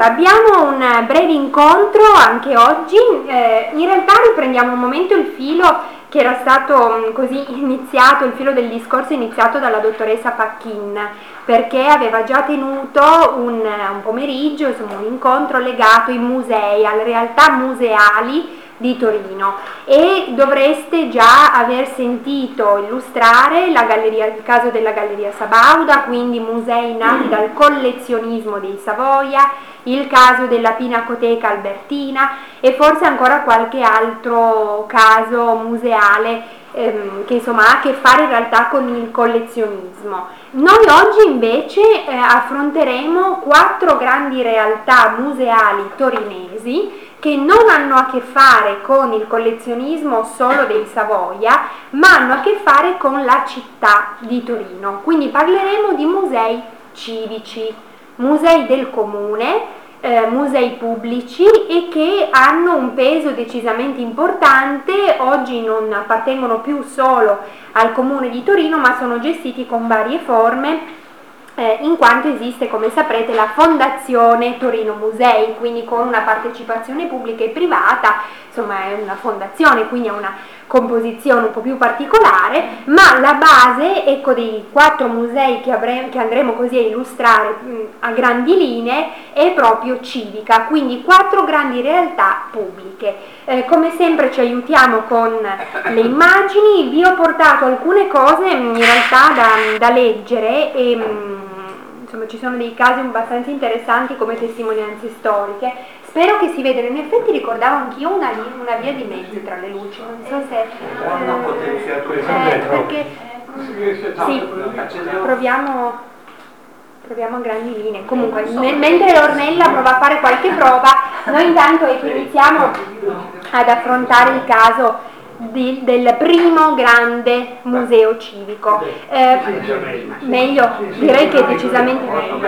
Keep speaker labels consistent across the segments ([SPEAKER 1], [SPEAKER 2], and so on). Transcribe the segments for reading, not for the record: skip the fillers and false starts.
[SPEAKER 1] Allora, abbiamo un breve incontro anche oggi, in realtà riprendiamo un momento il filo che era stato così iniziato, il filo del discorso iniziato dalla dottoressa Pacchin, perché aveva già tenuto un pomeriggio, insomma un incontro legato ai musei, alle realtà museali di Torino, e dovreste già aver sentito illustrare la galleria, il caso della Galleria Sabauda, quindi musei nati dal collezionismo dei Savoia, il caso della Pinacoteca Albertina e forse ancora qualche altro caso museale che insomma ha a che fare in realtà con il collezionismo. Noi oggi invece affronteremo 4 grandi realtà museali torinesi che non hanno a che fare con il collezionismo solo dei Savoia, ma hanno a che fare con la città di Torino. Quindi parleremo di musei civici, musei del comune, musei pubblici e che hanno un peso decisamente importante. Oggi non appartengono più solo al comune di Torino, ma sono gestiti con varie forme, in quanto esiste, come saprete, la Fondazione Torino Musei, quindi con una partecipazione pubblica e privata, insomma è una fondazione, quindi ha una composizione un po' più particolare, ma la base, ecco, dei 4 musei che andremo così a illustrare a grandi linee è proprio civica, quindi 4 grandi realtà pubbliche. Come sempre ci aiutiamo con le immagini, vi ho portato alcune cose in realtà da leggere e insomma ci sono dei casi abbastanza interessanti come testimonianze storiche. Spero che si vedano, in effetti ricordavo anch'io una via di mezzo tra le luci, non so se... perché... sì, proviamo a grandi linee. Comunque, mentre Ornella prova a fare qualche prova, noi intanto iniziamo ad affrontare il caso del primo grande museo civico. Meglio, direi che è decisamente meglio.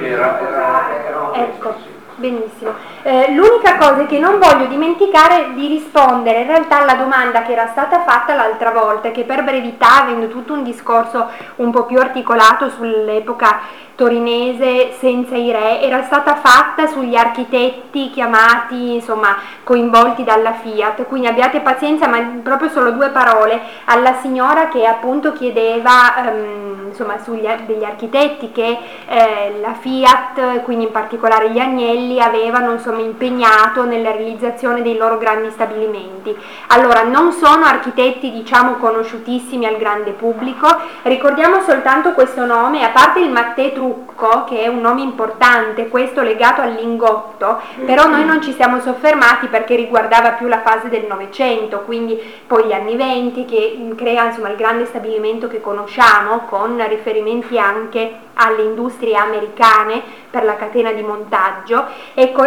[SPEAKER 1] Ecco. Benissimo. L'unica cosa è che non voglio dimenticare di rispondere in realtà alla domanda che era stata fatta l'altra volta, che per brevità, avendo tutto un discorso un po' più articolato sull'epoca torinese senza i re, era stata fatta sugli architetti chiamati, insomma, coinvolti dalla Fiat, quindi abbiate pazienza, ma proprio solo 2 parole alla signora che appunto chiedeva insomma degli architetti che la Fiat, quindi in particolare gli Agnelli, avevano insomma impegnato nella realizzazione dei loro grandi stabilimenti. Allora, non sono architetti diciamo conosciutissimi al grande pubblico, ricordiamo soltanto questo nome, a parte il Mattei Trucco, che è un nome importante, questo legato al lingotto, però noi non ci siamo soffermati perché riguardava più la fase del Novecento, quindi poi gli anni 20 che crea insomma il grande stabilimento che conosciamo, con riferimenti anche alle industrie americane per la catena di montaggio. Ecco,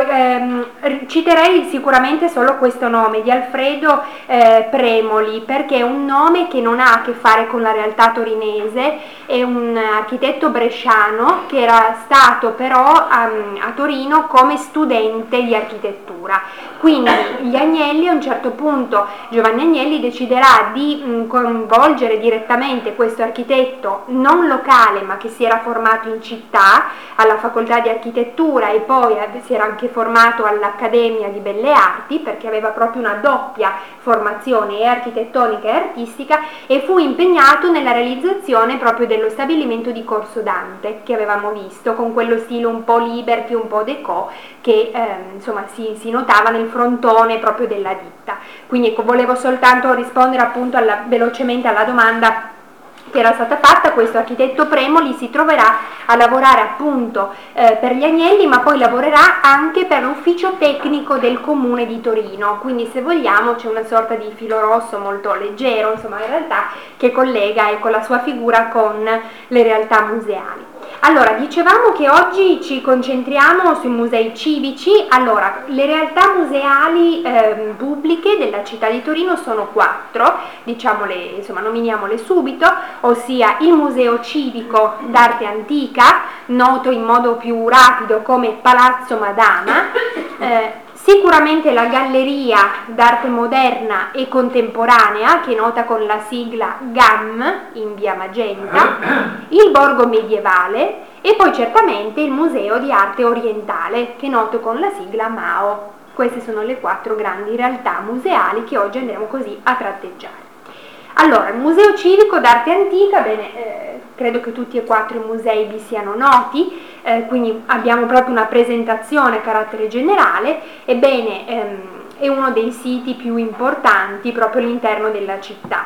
[SPEAKER 1] citerei sicuramente solo questo nome di Alfredo Premoli, perché è un nome che non ha a che fare con la realtà torinese, è un architetto bresciano che era stato però a Torino come studente di architettura. Quindi gli Agnelli, a un certo punto Giovanni Agnelli deciderà di coinvolgere direttamente questo architetto non locale ma che si era formato in città alla facoltà di architettura e poi si era anche formato all'Accademia di Belle Arti, perché aveva proprio una doppia formazione architettonica e artistica, e fu impegnato nella realizzazione proprio dello stabilimento di Corso Dante che avevamo visto, con quello stile un po' liberty, un po' déco che insomma si notava nel frontone proprio della ditta. Quindi ecco, volevo soltanto rispondere appunto velocemente alla domanda che era stata fatta. Questo architetto Premoli si troverà a lavorare appunto per gli Agnelli, ma poi lavorerà anche per l'ufficio tecnico del comune di Torino, quindi se vogliamo c'è una sorta di filo rosso molto leggero, insomma in realtà, che collega ecco, la sua figura con le realtà museali. Allora, dicevamo che oggi ci concentriamo sui musei civici. Allora, le realtà museali pubbliche della città di Torino sono 4, diciamole, insomma, nominiamole subito, ossia il Museo Civico d'Arte Antica, noto in modo più rapido come Palazzo Madama, sicuramente la Galleria d'Arte Moderna e Contemporanea, che è nota con la sigla GAM in via Magenta, il Borgo Medievale, e poi certamente il Museo di Arte Orientale, che è noto con la sigla MAO. Queste sono le 4 grandi realtà museali che oggi andremo così a tratteggiare. Allora, il Museo Civico d'Arte Antica, credo che tutti e 4 i musei vi siano noti, quindi abbiamo proprio una presentazione a carattere generale. Ebbene, è uno dei siti più importanti proprio all'interno della città.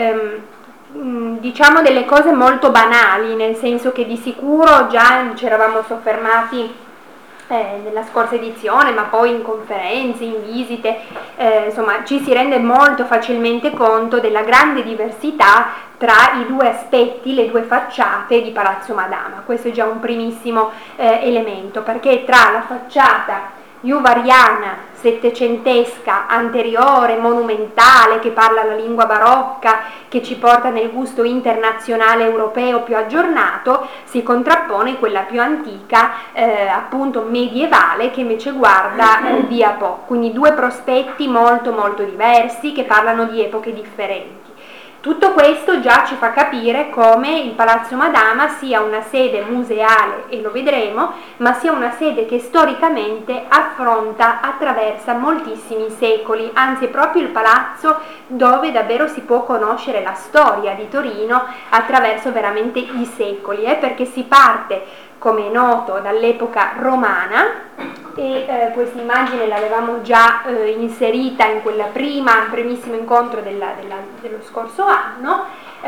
[SPEAKER 1] Diciamo delle cose molto banali, nel senso che di sicuro già ci eravamo soffermati nella scorsa edizione, ma poi in conferenze, in visite, insomma ci si rende molto facilmente conto della grande diversità tra i 2 aspetti, le 2 facciate di Palazzo Madama. Questo è già un primissimo elemento, perché tra la facciata juvariana, settecentesca, anteriore, monumentale, che parla la lingua barocca, che ci porta nel gusto internazionale europeo più aggiornato, si contrappone quella più antica, appunto medievale, che invece guarda via Po. Quindi 2 prospetti molto molto diversi che parlano di epoche differenti. Tutto questo già ci fa capire come il Palazzo Madama sia una sede museale, e lo vedremo, ma sia una sede che storicamente attraversa moltissimi secoli, anzi è proprio il palazzo dove davvero si può conoscere la storia di Torino attraverso veramente i secoli, perché si parte, come è noto, dall'epoca romana, e questa immagine l'avevamo già inserita in quel primissimo incontro dello scorso anno.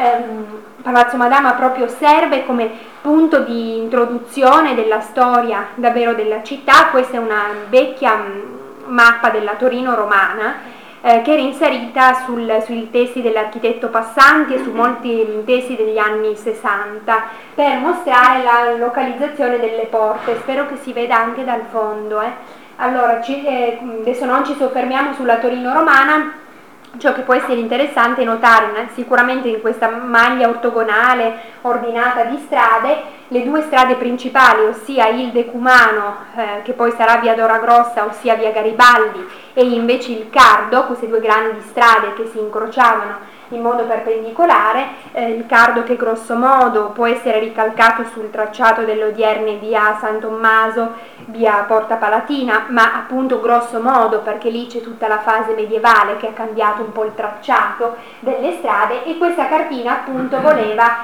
[SPEAKER 1] Palazzo Madama proprio serve come punto di introduzione della storia davvero della città. Questa è una vecchia mappa della Torino romana, che era inserita sui testi dell'architetto Passanti e su molti testi degli anni 60 per mostrare la localizzazione delle porte. Spero che si veda anche dal fondo. Allora, adesso non ci soffermiamo sulla Torino romana. Ciò che può essere interessante è notare sicuramente in questa maglia ortogonale ordinata di strade le 2 strade principali, ossia il Decumano, che poi sarà via Dora Grossa, ossia via Garibaldi, e invece il Cardo, queste 2 grandi strade che si incrociavano in modo perpendicolare, il Cardo che grosso modo può essere ricalcato sul tracciato delle odierne via San Tommaso, via Porta Palatina, ma appunto grosso modo perché lì c'è tutta la fase medievale che ha cambiato un po' il tracciato delle strade, e questa cartina appunto voleva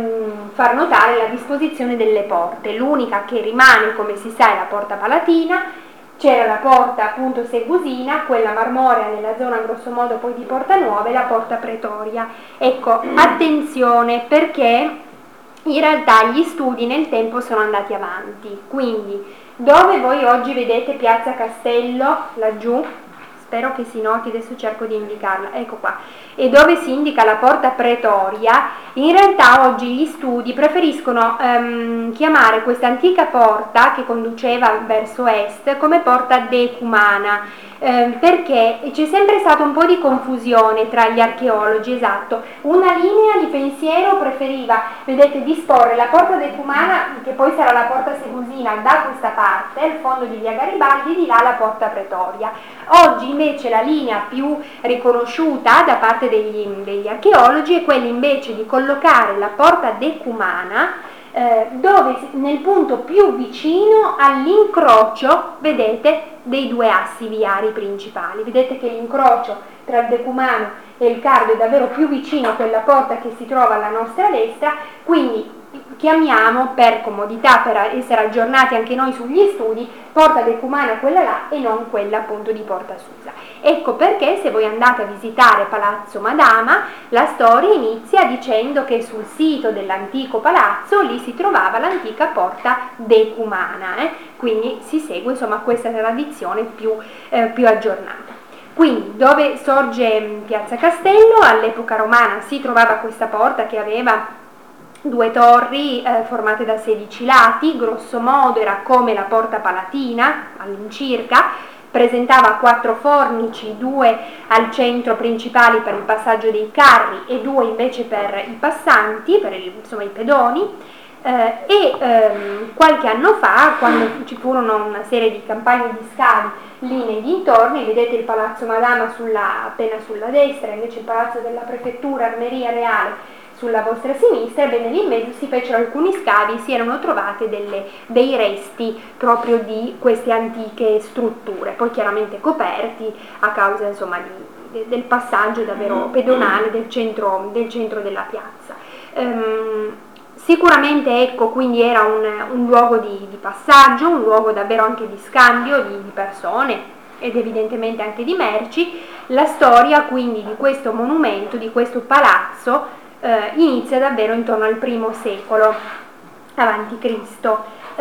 [SPEAKER 1] far notare la disposizione delle porte. L'unica che rimane, come si sa, è la Porta Palatina. C'era la porta appunto Segusina, quella marmorea nella zona grosso modo poi di Porta Nuova, e la porta Pretoria. Ecco, attenzione, perché in realtà gli studi nel tempo sono andati avanti, quindi dove voi oggi vedete Piazza Castello, laggiù, spero che si noti, adesso cerco di indicarla, ecco qua, e dove si indica la porta Pretoria, in realtà oggi gli studi preferiscono chiamare questa antica porta che conduceva verso est come porta Decumana, perché c'è sempre stato un po' di confusione tra gli archeologi. Esatto, una linea di pensiero preferiva, vedete, disporre la porta Decumana, che poi sarà la porta Segusina, da questa parte, al fondo di via Garibaldi, di là la porta Pretoria. Oggi invece la linea più riconosciuta da parte degli archeologi è quella invece di collocare la porta Decumana dove nel punto più vicino all'incrocio, vedete, dei 2 assi viari principali. Vedete che l'incrocio tra il Decumano e il Cardo è davvero più vicino a quella porta che si trova alla nostra destra, quindi chiamiamo, per comodità, per essere aggiornati anche noi sugli studi, porta Decumana quella là e non quella appunto di Porta Susa. Ecco perché se voi andate a visitare Palazzo Madama, la storia inizia dicendo che sul sito dell'antico palazzo lì si trovava l'antica porta Decumana, quindi si segue insomma questa tradizione più aggiornata. Quindi dove sorge Piazza Castello, all'epoca romana si trovava questa porta che aveva 2 torri formate da 16 lati, grosso modo era come la porta Palatina all'incirca, presentava 4 fornici, 2 al centro principali per il passaggio dei carri e 2 invece per i passanti, per i pedoni. Qualche anno fa, quando ci furono una serie di campagne di scavi lì nei dintorni, vedete il Palazzo Madama appena sulla destra, invece il Palazzo della Prefettura, Armeria Reale, sulla vostra sinistra, ebbene lì in mezzo si fecero alcuni scavi e si erano trovate dei resti proprio di queste antiche strutture, poi chiaramente coperti a causa insomma del passaggio davvero pedonale del centro della piazza. Sicuramente ecco, quindi era un luogo di passaggio, un luogo davvero anche di scambio di persone ed evidentemente anche di merci. La storia quindi di questo monumento, di questo palazzo, inizia davvero intorno al I secolo avanti Cristo.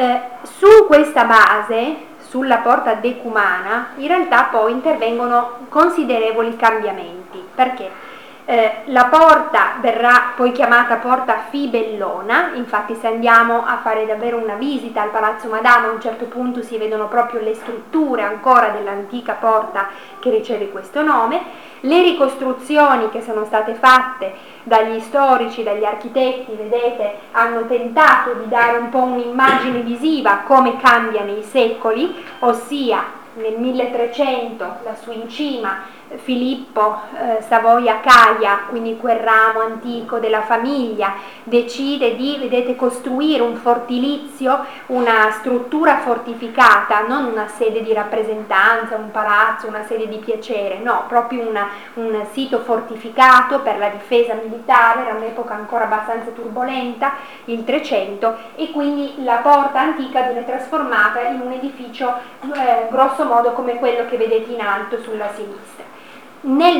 [SPEAKER 1] Su questa base, sulla porta decumana, in realtà poi intervengono considerevoli cambiamenti. Perché? La porta verrà poi chiamata porta Fibellona, infatti se andiamo a fare davvero una visita al Palazzo Madama a un certo punto si vedono proprio le strutture ancora dell'antica porta che riceve questo nome. Le ricostruzioni che sono state fatte dagli storici, dagli architetti, vedete, hanno tentato di dare un po' un'immagine visiva come cambia nei secoli, ossia nel 1300 lassù in cima Filippo Savoia-Caia, quindi quel ramo antico della famiglia, decide di, vedete, costruire un fortilizio, una struttura fortificata, non una sede di rappresentanza, un palazzo, una sede di piacere, no, proprio un sito fortificato per la difesa militare, era un'epoca ancora abbastanza turbolenta, il 300, e quindi la porta antica viene trasformata in un edificio grosso modo come quello che vedete in alto sulla sinistra. Nel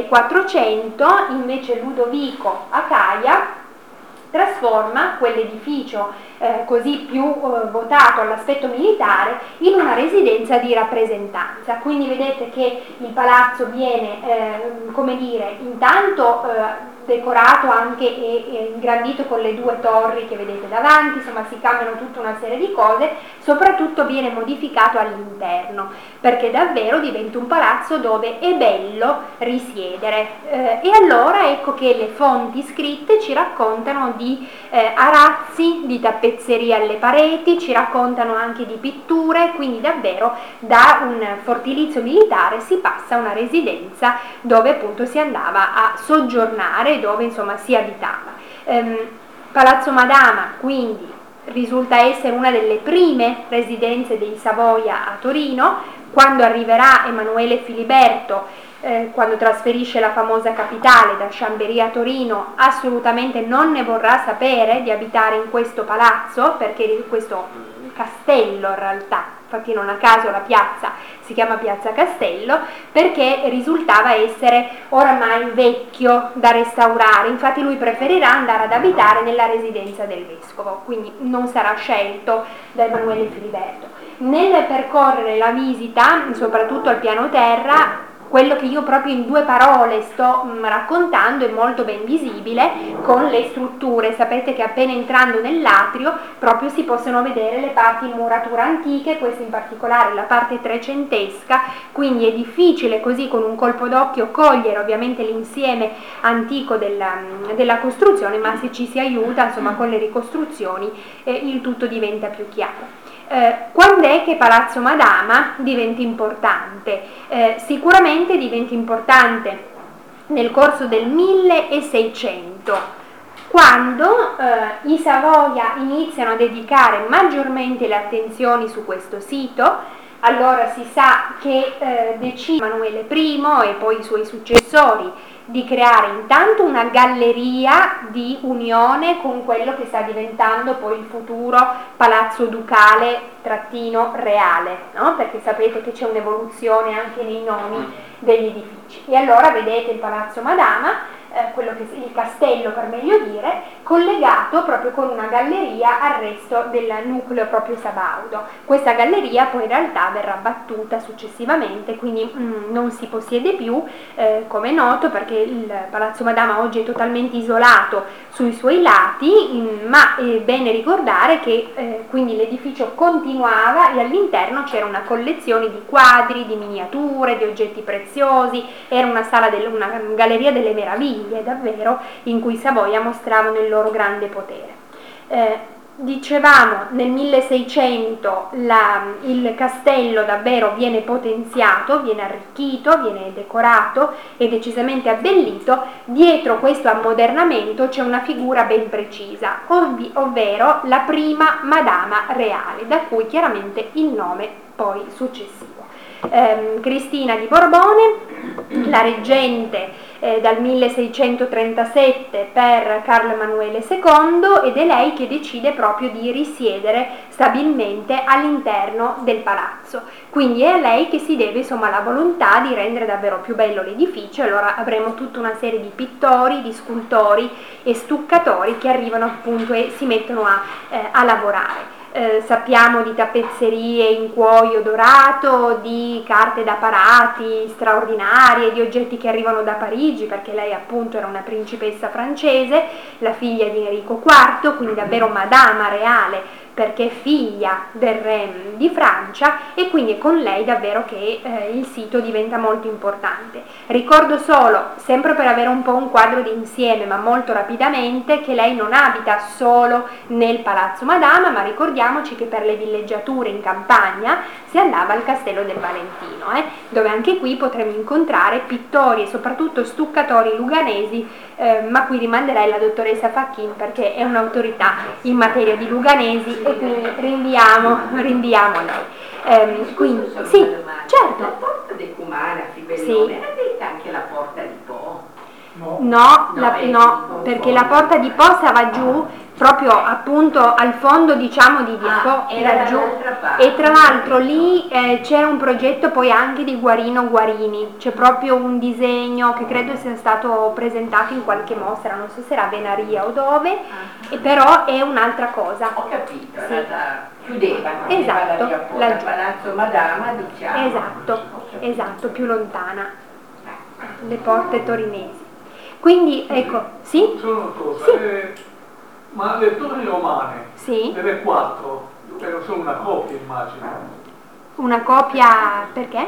[SPEAKER 1] 1400 invece Ludovico a Caia trasforma quell'edificio così più votato all'aspetto militare in una residenza di rappresentanza. Quindi vedete che il palazzo viene, come dire, intanto decorato anche e ingrandito con le due torri che vedete davanti, insomma si cambiano tutta una serie di cose, soprattutto viene modificato all'interno, perché davvero diventa un palazzo dove è bello risiedere. E allora ecco che le fonti scritte ci raccontano di arazzi, di tappezzeria alle pareti, ci raccontano anche di pitture, quindi davvero da un fortilizio militare si passa a una residenza dove appunto si andava a soggiornare, dove insomma si abitava. Palazzo Madama quindi risulta essere una delle prime residenze dei Savoia a Torino. Quando arriverà Emanuele Filiberto, quando trasferisce la famosa capitale da Chambéry a Torino, assolutamente non ne vorrà sapere di abitare in questo palazzo, perché questo castello in realtà, infatti non a caso la piazza si chiama Piazza Castello, perché risultava essere oramai vecchio da restaurare, infatti lui preferirà andare ad abitare nella residenza del vescovo, quindi non sarà scelto da Emanuele Filiberto. Nel percorrere la visita, soprattutto al piano terra, quello che io proprio in due parole sto raccontando è molto ben visibile con le strutture. Sapete che appena entrando nell'atrio proprio si possono vedere le parti in muratura antiche, questa in particolare la parte trecentesca, quindi è difficile così con un colpo d'occhio cogliere ovviamente l'insieme antico della costruzione, ma se ci si aiuta insomma con le ricostruzioni il tutto diventa più chiaro. Quando è che Palazzo Madama diventa importante? Sicuramente diventa importante nel corso del 1600, quando i Savoia iniziano a dedicare maggiormente le attenzioni su questo sito. Allora si sa che decide Emanuele I e poi i suoi successori di creare intanto una galleria di unione con quello che sta diventando poi il futuro Palazzo Ducale Reale, no? Perché sapete che c'è un'evoluzione anche nei nomi degli edifici. E allora vedete il Palazzo Madama, il castello per meglio dire, collegato proprio con una galleria al resto del nucleo proprio sabaudo. Questa galleria poi in realtà verrà abbattuta successivamente, quindi non si possiede più, come è noto, perché il Palazzo Madama oggi è totalmente isolato sui suoi lati, ma è bene ricordare che quindi l'edificio continuava e all'interno c'era una collezione di quadri, di miniature, di oggetti preziosi, era una galleria delle meraviglie davvero, in cui i Savoia mostravano il loro grande potere. Dicevamo, nel 1600 il castello davvero viene potenziato, viene arricchito, viene decorato e decisamente abbellito. Dietro questo ammodernamento c'è una figura ben precisa, ovvero la prima Madama Reale, da cui chiaramente il nome poi successivo. Cristina di Borbone, la reggente dal 1637 per Carlo Emanuele II, ed è lei che decide proprio di risiedere stabilmente all'interno del palazzo. Quindi è a lei che si deve insomma la volontà di rendere davvero più bello l'edificio. Allora avremo tutta una serie di pittori, di scultori e stuccatori che arrivano appunto e si mettono a lavorare. Sappiamo di tappezzerie in cuoio dorato, di carte da parati straordinarie, di oggetti che arrivano da Parigi, perché lei appunto era una principessa francese, la figlia di Enrico IV, quindi davvero Madama Reale, perché è figlia del re di Francia, e quindi è con lei davvero che il sito diventa molto importante. Ricordo solo, sempre per avere un po' un quadro d'insieme, ma molto rapidamente, che lei non abita solo nel Palazzo Madama, ma ricordiamoci che per le villeggiature in campagna si andava al Castello del Valentino, dove anche qui potremo incontrare pittori e soprattutto stuccatori luganesi, ma qui rimanderei la dottoressa Facchin perché è un'autorità in materia di luganesi e quindi rinviamo a lei. Quindi, sì, certo.
[SPEAKER 2] La porta dei Cumana, Fibellone,
[SPEAKER 1] sì.
[SPEAKER 2] Era detta anche la porta di Po?
[SPEAKER 1] No, perché la porta di Po stava giù, proprio appunto al fondo diciamo di Via Po, era giù, e tra l'altro lì c'era un progetto poi anche di Guarino Guarini, c'è proprio un disegno che credo sia stato presentato in qualche mostra, non so se era a Venaria o dove, e però è un'altra cosa.
[SPEAKER 2] Ho capito,
[SPEAKER 1] sì.
[SPEAKER 2] Chiudevano,
[SPEAKER 1] esatto,
[SPEAKER 2] la Palazzo Madama, diciamo.
[SPEAKER 1] Esatto, più lontana, le porte torinesi. Quindi ecco, sì?
[SPEAKER 3] Sono una cosa,
[SPEAKER 1] sì.
[SPEAKER 3] Ma le torri romane,
[SPEAKER 1] sì.
[SPEAKER 3] delle 4, sono una coppia immagino.
[SPEAKER 1] Una copia perché?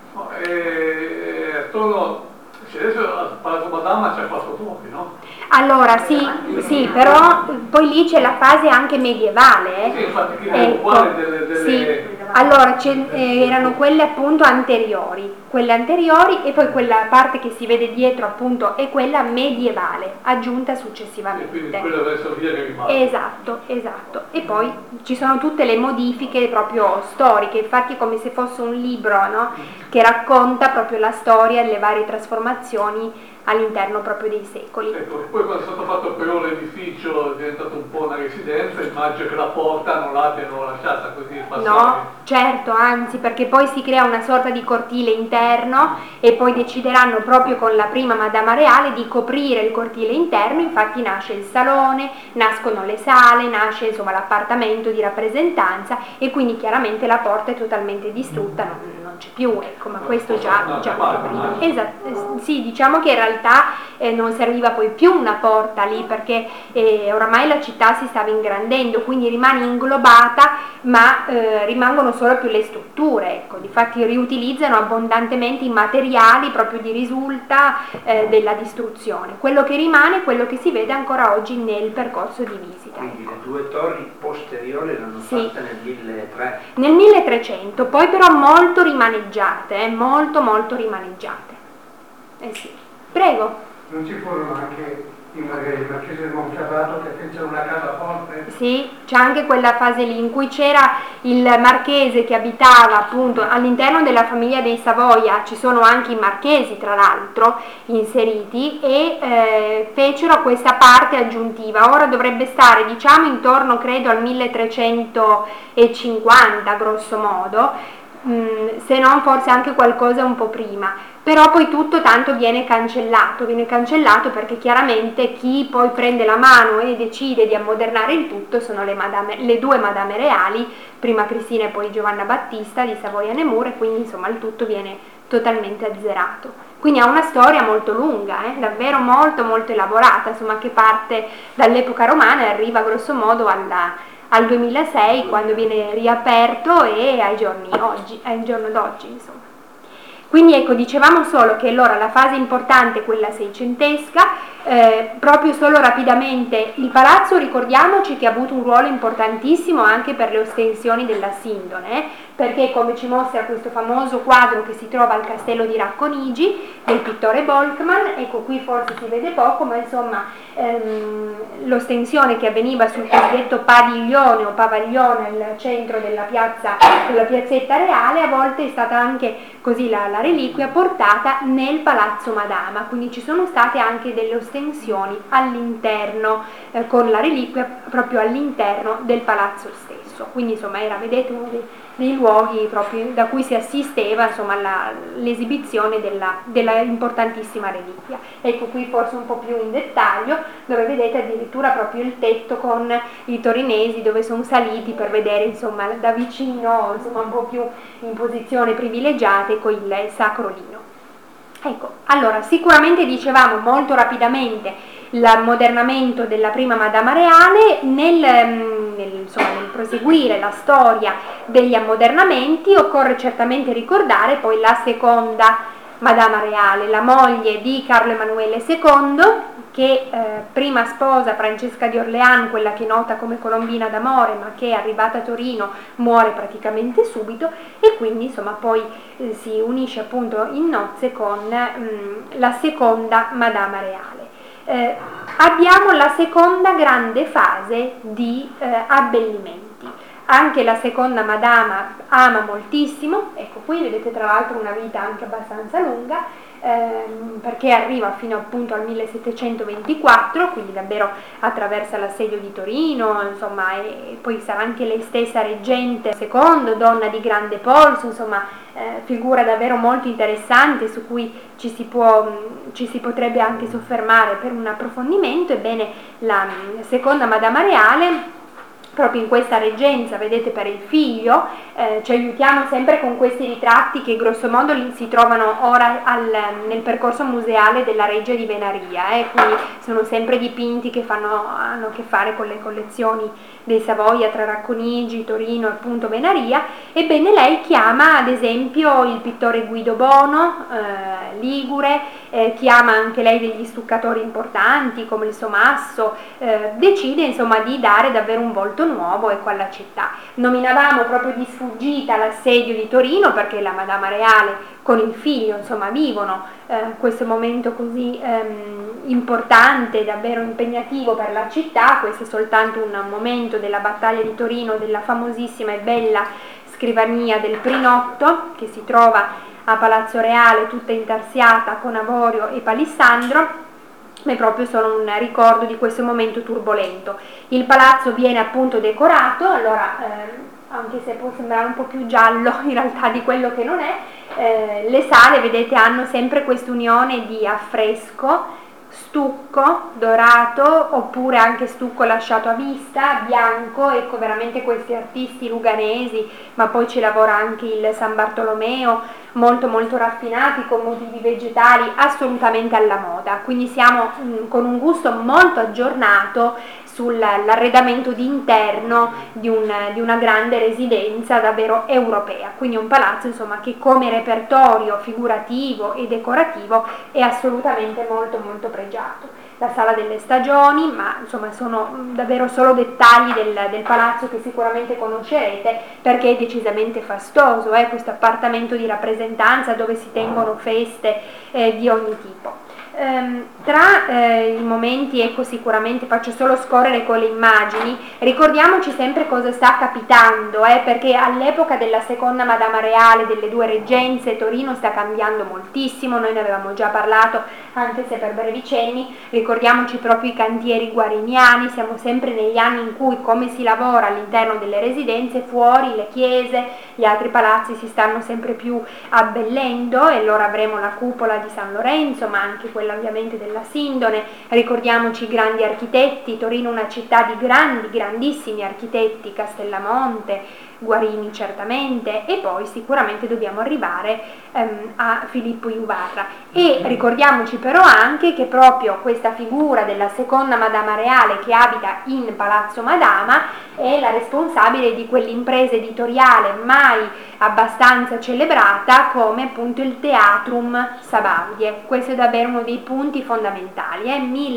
[SPEAKER 3] Attorno, adesso al Palazzo Madama c'è 4 torri, no?
[SPEAKER 1] Allora sì, però poi lì c'è la fase anche medievale.
[SPEAKER 3] Sì, infatti chiedevo quale delle...
[SPEAKER 1] Sì. Allora erano quelle appunto anteriori, e poi quella parte che si vede dietro appunto è quella medievale, aggiunta successivamente.
[SPEAKER 3] E quindi quella verso via che rimane.
[SPEAKER 1] Esatto. E poi ci sono tutte le modifiche proprio storiche, infatti è come se fosse un libro, no? Che racconta proprio la storia delle varie trasformazioni all'interno proprio dei secoli.
[SPEAKER 3] Ecco, poi quando è stato fatto però l'edificio è diventato un po' una residenza, immagino che la porta non l'abbiano lasciata così passare.
[SPEAKER 1] No, certo, anzi, perché poi si crea una sorta di cortile interno e poi decideranno proprio con la prima Madama Reale di coprire il cortile interno, infatti nasce il salone, nascono le sale, nasce insomma l'appartamento di rappresentanza e quindi chiaramente la porta è totalmente distrutta, non c'è più, ecco, ma questo già prima. Esatto, sì, diciamo che in realtà non serviva poi più una porta lì perché oramai la città si stava ingrandendo, quindi rimane inglobata, ma rimangono solo più le strutture, ecco, difatti riutilizzano abbondantemente i materiali proprio di risulta della distruzione. Quello che rimane è quello che si vede ancora oggi nel percorso di visita.
[SPEAKER 4] Quindi le 2 torri posteriori l'hanno fatta nel 1300.
[SPEAKER 1] Nel 1300, poi però molto rimaneggiate, molto rimaneggiate. Sì. Prego.
[SPEAKER 5] Non ci furono anche i marchesi del Monferrato che fecero una casa forte?
[SPEAKER 1] Sì, c'è anche quella fase lì in cui c'era il marchese che abitava appunto all'interno della famiglia dei Savoia, ci sono anche i marchesi tra l'altro inseriti e fecero questa parte aggiuntiva. Ora dovrebbe stare diciamo intorno credo al 1350 grosso modo, se non forse anche qualcosa un po' prima. Però poi tutto tanto viene cancellato perché chiaramente chi poi prende la mano e decide di ammodernare il tutto sono le 2 Madame Reali, prima Cristina e poi Giovanna Battista di Savoia-Nemur, e quindi insomma il tutto viene totalmente azzerato. Quindi ha una storia molto lunga, davvero molto elaborata, insomma, che parte dall'epoca romana e arriva grosso modo al 2006 quando viene riaperto e al giorno d'oggi, insomma. Quindi ecco, dicevamo solo che allora la fase importante è quella seicentesca. Proprio solo rapidamente, il palazzo, ricordiamoci che ha avuto un ruolo importantissimo anche per le ostensioni della Sindone, perché come ci mostra questo famoso quadro che si trova al castello di Racconigi del pittore Volkmann, ecco qui forse si vede poco, ma insomma l'ostensione che avveniva sul cosiddetto padiglione o pavaglione al centro della piazzetta reale, a volte è stata anche così la reliquia portata nel Palazzo Madama, quindi ci sono state anche delle ostensioni all'interno, con la reliquia proprio all'interno del palazzo stesso, quindi insomma era, vedete, uno dei luoghi proprio da cui si assisteva insomma all'esibizione della importantissima reliquia. Ecco qui forse un po' più in dettaglio, dove vedete addirittura proprio il tetto con i torinesi dove sono saliti per vedere insomma da vicino, insomma un po' più in posizione privilegiata, con il sacro lino. Ecco, allora sicuramente dicevamo molto rapidamente l'ammodernamento della prima Madama Reale. Nel proseguire la storia degli ammodernamenti occorre certamente ricordare poi la seconda Madama Reale, la moglie di Carlo Emanuele II, che prima sposa Francesca di Orléans, quella che è nota come Colombina d'amore, ma che arrivata a Torino muore praticamente subito, e quindi insomma poi si unisce appunto in nozze con la seconda Madama Reale. Abbiamo la seconda grande fase di abbellimenti. Anche la seconda Madama ama moltissimo, ecco qui vedete tra l'altro una vita anche abbastanza lunga, perché arriva fino appunto al 1724, quindi davvero attraversa l'assedio di Torino, insomma, e poi sarà anche lei stessa reggente secondo, donna di grande polso, insomma, figura davvero molto interessante su cui ci si potrebbe anche soffermare per un approfondimento. Ebbene, la seconda Madama Reale, proprio in questa reggenza, vedete, per il figlio, ci aiutiamo sempre con questi ritratti che grosso modo si trovano ora nel percorso museale della Reggia di Venaria, quindi sono sempre dipinti che hanno a che fare con le collezioni dei Savoia tra Racconigi, Torino e appunto Venaria. Ebbene, lei chiama ad esempio il pittore Guido Bono, ligure, chiama anche lei degli stuccatori importanti come il Somasso, decide insomma di dare davvero un volto nuovo, ecco, alla città. Nominavamo proprio di sfuggita l'assedio di Torino, perché la Madama Reale con il figlio insomma vivono questo momento così importante, davvero impegnativo per la città. Questo è soltanto un momento della battaglia di Torino, della famosissima e bella scrivania del Prinotto, che si trova a Palazzo Reale, tutta intarsiata con avorio e palissandro, ma è proprio solo un ricordo di questo momento turbolento. Il palazzo viene appunto decorato, allora anche se può sembrare un po' più giallo in realtà di quello che non è, le sale, vedete, hanno sempre quest'unione di affresco, stucco dorato oppure anche stucco lasciato a vista, bianco, ecco veramente questi artisti luganesi, ma poi ci lavora anche il San Bartolomeo, molto molto raffinati, con motivi vegetali assolutamente alla moda, quindi siamo con un gusto molto aggiornato sull'arredamento di interno di una grande residenza davvero europea, quindi un palazzo insomma che come repertorio figurativo e decorativo è assolutamente molto molto pregiato. La sala delle stagioni, ma insomma sono davvero solo dettagli del palazzo che sicuramente conoscerete, perché è decisamente fastoso, questo appartamento di rappresentanza dove si tengono feste di ogni tipo. Tra i momenti, ecco, sicuramente faccio solo scorrere con le immagini, ricordiamoci sempre cosa sta capitando, perché all'epoca della seconda Madama Reale, delle due reggenze, Torino sta cambiando moltissimo, noi ne avevamo già parlato anche se per brevi cenni. Ricordiamoci proprio i cantieri guariniani, siamo sempre negli anni in cui, come si lavora all'interno delle residenze, fuori le chiese, gli altri palazzi si stanno sempre più abbellendo, e allora avremo la cupola di San Lorenzo, ma anche quella ovviamente della Sindone. Ricordiamoci i grandi architetti, Torino una città di grandissimi architetti, Castellamonte, Guarini certamente, e poi sicuramente dobbiamo arrivare a Filippo Juvarra. E ricordiamoci però anche che proprio questa figura della seconda Madama Reale che abita in Palazzo Madama è la responsabile di quell'impresa editoriale mai abbastanza celebrata come appunto il Teatrum Sabaudie. Questo è davvero uno dei punti fondamentali,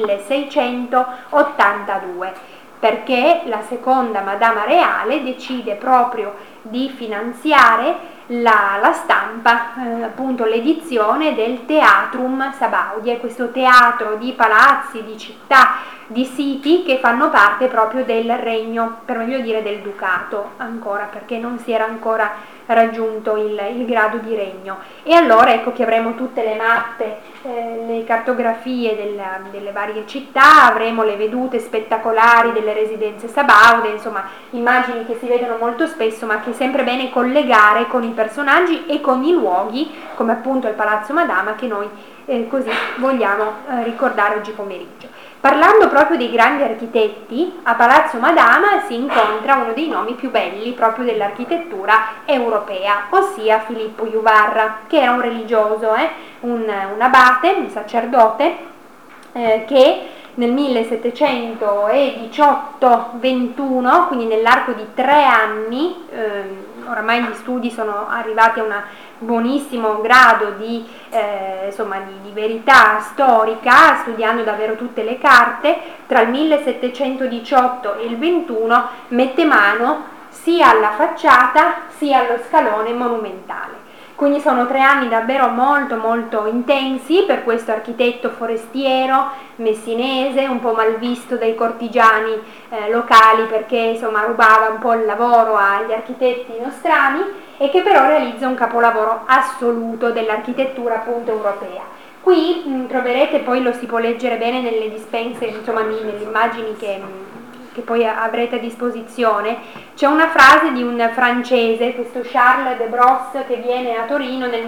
[SPEAKER 1] 1682, perché la seconda Madama Reale decide proprio di finanziare la stampa, appunto l'edizione del Teatrum Sabaudie, questo teatro di palazzi, di città, di siti che fanno parte proprio del regno, per meglio dire del ducato ancora, perché non si era ancora raggiunto il grado di regno. E allora ecco che avremo tutte le mappe, le cartografie delle varie città, avremo le vedute spettacolari delle residenze sabaude, insomma immagini che si vedono molto spesso ma che è sempre bene collegare con i personaggi e con i luoghi, come appunto il Palazzo Madama, che noi così vogliamo ricordare oggi pomeriggio. Parlando proprio dei grandi architetti, a Palazzo Madama si incontra uno dei nomi più belli proprio dell'architettura europea, ossia Filippo Juvarra, che era un religioso, un abate, un sacerdote, che nel 1718-21, quindi nell'arco di 3 anni, oramai gli studi sono arrivati a un buonissimo grado di verità storica, studiando davvero tutte le carte, tra il 1718 e il 21 mette mano sia alla facciata sia allo scalone monumentale. Quindi sono 3 anni davvero molto molto intensi per questo architetto forestiero messinese, un po' malvisto dai cortigiani locali perché insomma rubava un po' il lavoro agli architetti nostrani, e che però realizza un capolavoro assoluto dell'architettura appunto europea. Qui troverete, poi lo si può leggere bene nelle dispense, insomma nelle immagini che poi avrete a disposizione, c'è una frase di un francese, questo Charles de Brosse, che viene a Torino nel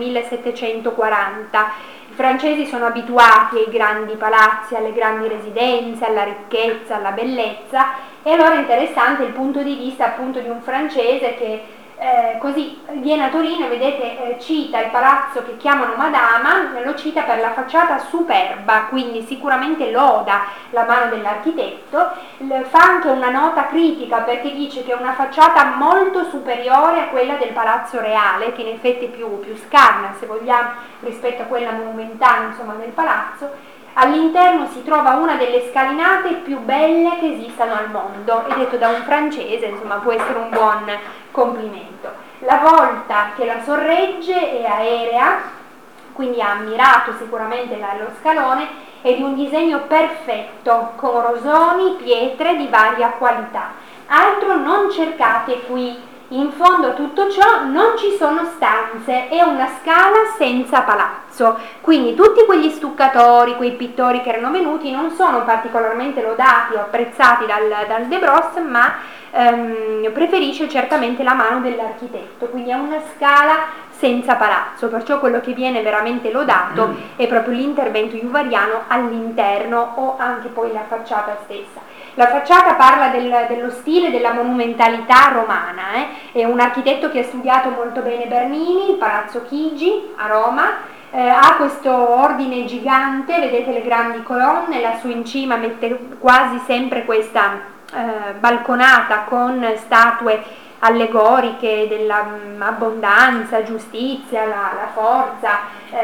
[SPEAKER 1] 1740. I francesi sono abituati ai grandi palazzi, alle grandi residenze, alla ricchezza, alla bellezza, e allora è interessante il punto di vista appunto di un francese che così viene a Torino, vedete, cita il palazzo che chiamano Madama, lo cita per la facciata superba, quindi sicuramente loda la mano dell'architetto, fa anche una nota critica perché dice che è una facciata molto superiore a quella del Palazzo Reale, che in effetti è più scarna, se vogliamo, rispetto a quella monumentale, insomma, del palazzo. All'interno si trova una delle scalinate più belle che esistano al mondo, e detto da un francese, insomma, può essere un buon complimento. La volta che la sorregge è aerea, quindi ha ammirato sicuramente lo scalone, è di un disegno perfetto, con rosoni, pietre di varia qualità. Altro non cercate qui. In fondo a tutto ciò non ci sono stanze, è una scala senza palazzo, quindi tutti quegli stuccatori, quei pittori che erano venuti non sono particolarmente lodati o apprezzati dal De Brosse, ma preferisce certamente la mano dell'architetto, quindi è una scala senza palazzo, perciò quello che viene veramente lodato è proprio l'intervento juvariano all'interno o anche poi la facciata stessa. La facciata parla dello stile, della monumentalità romana, è un architetto che ha studiato molto bene Bernini, il Palazzo Chigi a Roma, ha questo ordine gigante, vedete le grandi colonne, lassù in cima mette quasi sempre questa balconata con statue allegoriche dell'abbondanza, giustizia, la forza,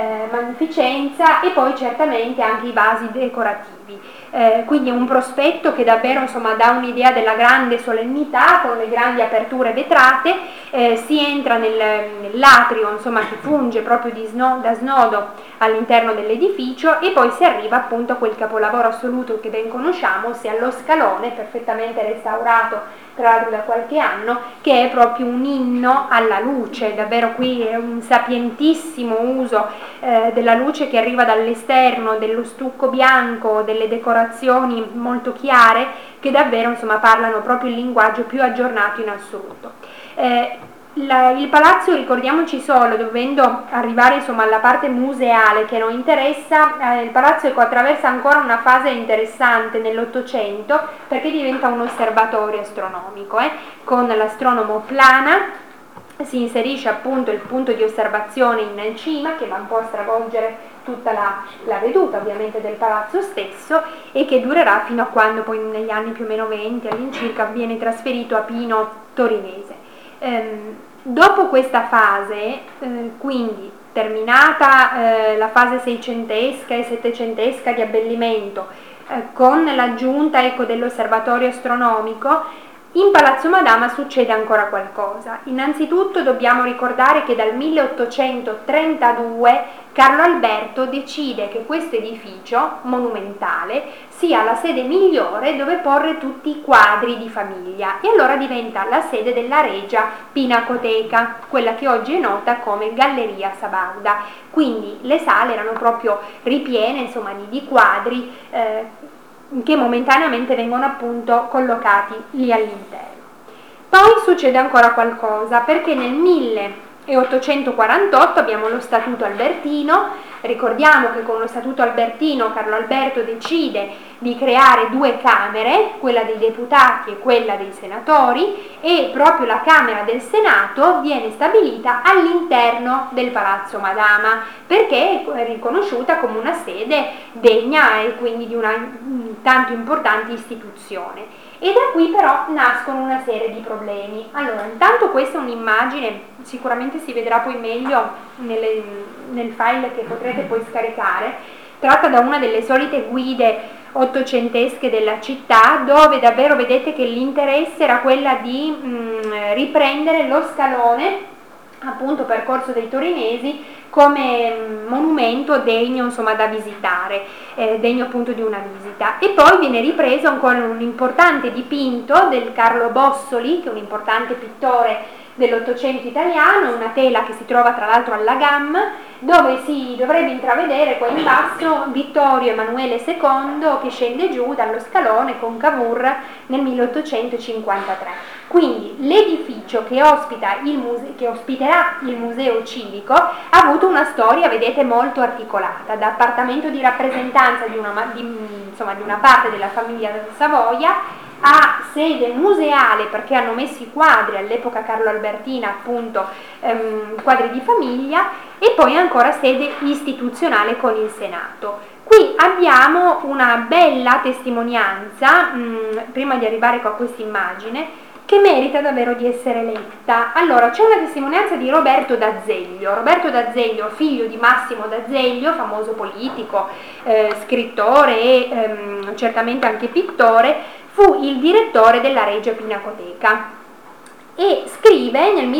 [SPEAKER 1] magnificenza, e poi certamente anche i vasi decorativi. Quindi un prospetto che davvero insomma dà un'idea della grande solennità con le grandi aperture vetrate, si entra nell'atrio insomma che funge proprio da snodo all'interno dell'edificio, e poi si arriva appunto a quel capolavoro assoluto che ben conosciamo, ossia lo scalone perfettamente restaurato tra l'altro da qualche anno, che è proprio un inno alla luce. Davvero qui è un sapientissimo uso della luce che arriva dall'esterno, dello stucco bianco, delle decorazioni molto chiare, che davvero insomma parlano proprio il linguaggio più aggiornato in assoluto. Il palazzo, ricordiamoci solo, dovendo arrivare insomma alla parte museale che non interessa, il palazzo attraversa ancora una fase interessante nell'Ottocento, perché diventa un osservatorio astronomico, con l'astronomo Plana. Si inserisce appunto il punto di osservazione in cima, che va un po' a stravolgere tutta la veduta ovviamente del palazzo stesso, e che durerà fino a quando poi negli anni più o meno 20 all'incirca viene trasferito a Pino Torinese. Dopo questa fase, quindi terminata la fase seicentesca e settecentesca di abbellimento, con l'aggiunta dell'osservatorio astronomico, in Palazzo Madama succede ancora qualcosa. Innanzitutto dobbiamo ricordare che dal 1832 Carlo Alberto decide che questo edificio monumentale sia la sede migliore dove porre tutti i quadri di famiglia, e allora diventa la sede della Regia Pinacoteca, quella che oggi è nota come Galleria Sabauda. Quindi le sale erano proprio ripiene insomma di quadri che momentaneamente vengono appunto collocati lì all'interno. Poi succede ancora qualcosa, perché nel 1848 abbiamo lo Statuto Albertino. Ricordiamo che con lo Statuto Albertino Carlo Alberto decide di creare due camere, quella dei deputati e quella dei senatori, e proprio la Camera del Senato viene stabilita all'interno del Palazzo Madama, perché è riconosciuta come una sede degna e quindi di una tanto importante istituzione. E da qui però nascono una serie di problemi. Allora, intanto questa è un'immagine, sicuramente si vedrà poi meglio nel file che potrete poi scaricare, tratta da una delle solite guide ottocentesche della città, dove davvero vedete che l'interesse era quella di riprendere lo scalone, appunto percorso dei torinesi, come monumento degno insomma da visitare, degno appunto di una visita. E poi viene ripreso ancora un importante dipinto del Carlo Bossoli, che è un importante pittore dell'Ottocento italiano, una tela che si trova tra l'altro alla GAM, dove si dovrebbe intravedere qua in basso Vittorio Emanuele II che scende giù dallo scalone con Cavour nel 1853. Quindi l'edificio che ospiterà il museo civico ha avuto una storia, vedete, molto articolata, da appartamento di rappresentanza di una parte della famiglia Savoia, a sede museale, perché hanno messo i quadri all'epoca Carlo Albertina, appunto quadri di famiglia, e poi ancora sede istituzionale con il Senato. Qui abbiamo una bella testimonianza, prima di arrivare qua a questa immagine, che merita davvero di essere letta. Allora, c'è una testimonianza di Roberto D'Azeglio. Roberto D'Azeglio, figlio di Massimo D'Azeglio, famoso politico, scrittore e certamente anche pittore, fu il direttore della Regia Pinacoteca e scrive nel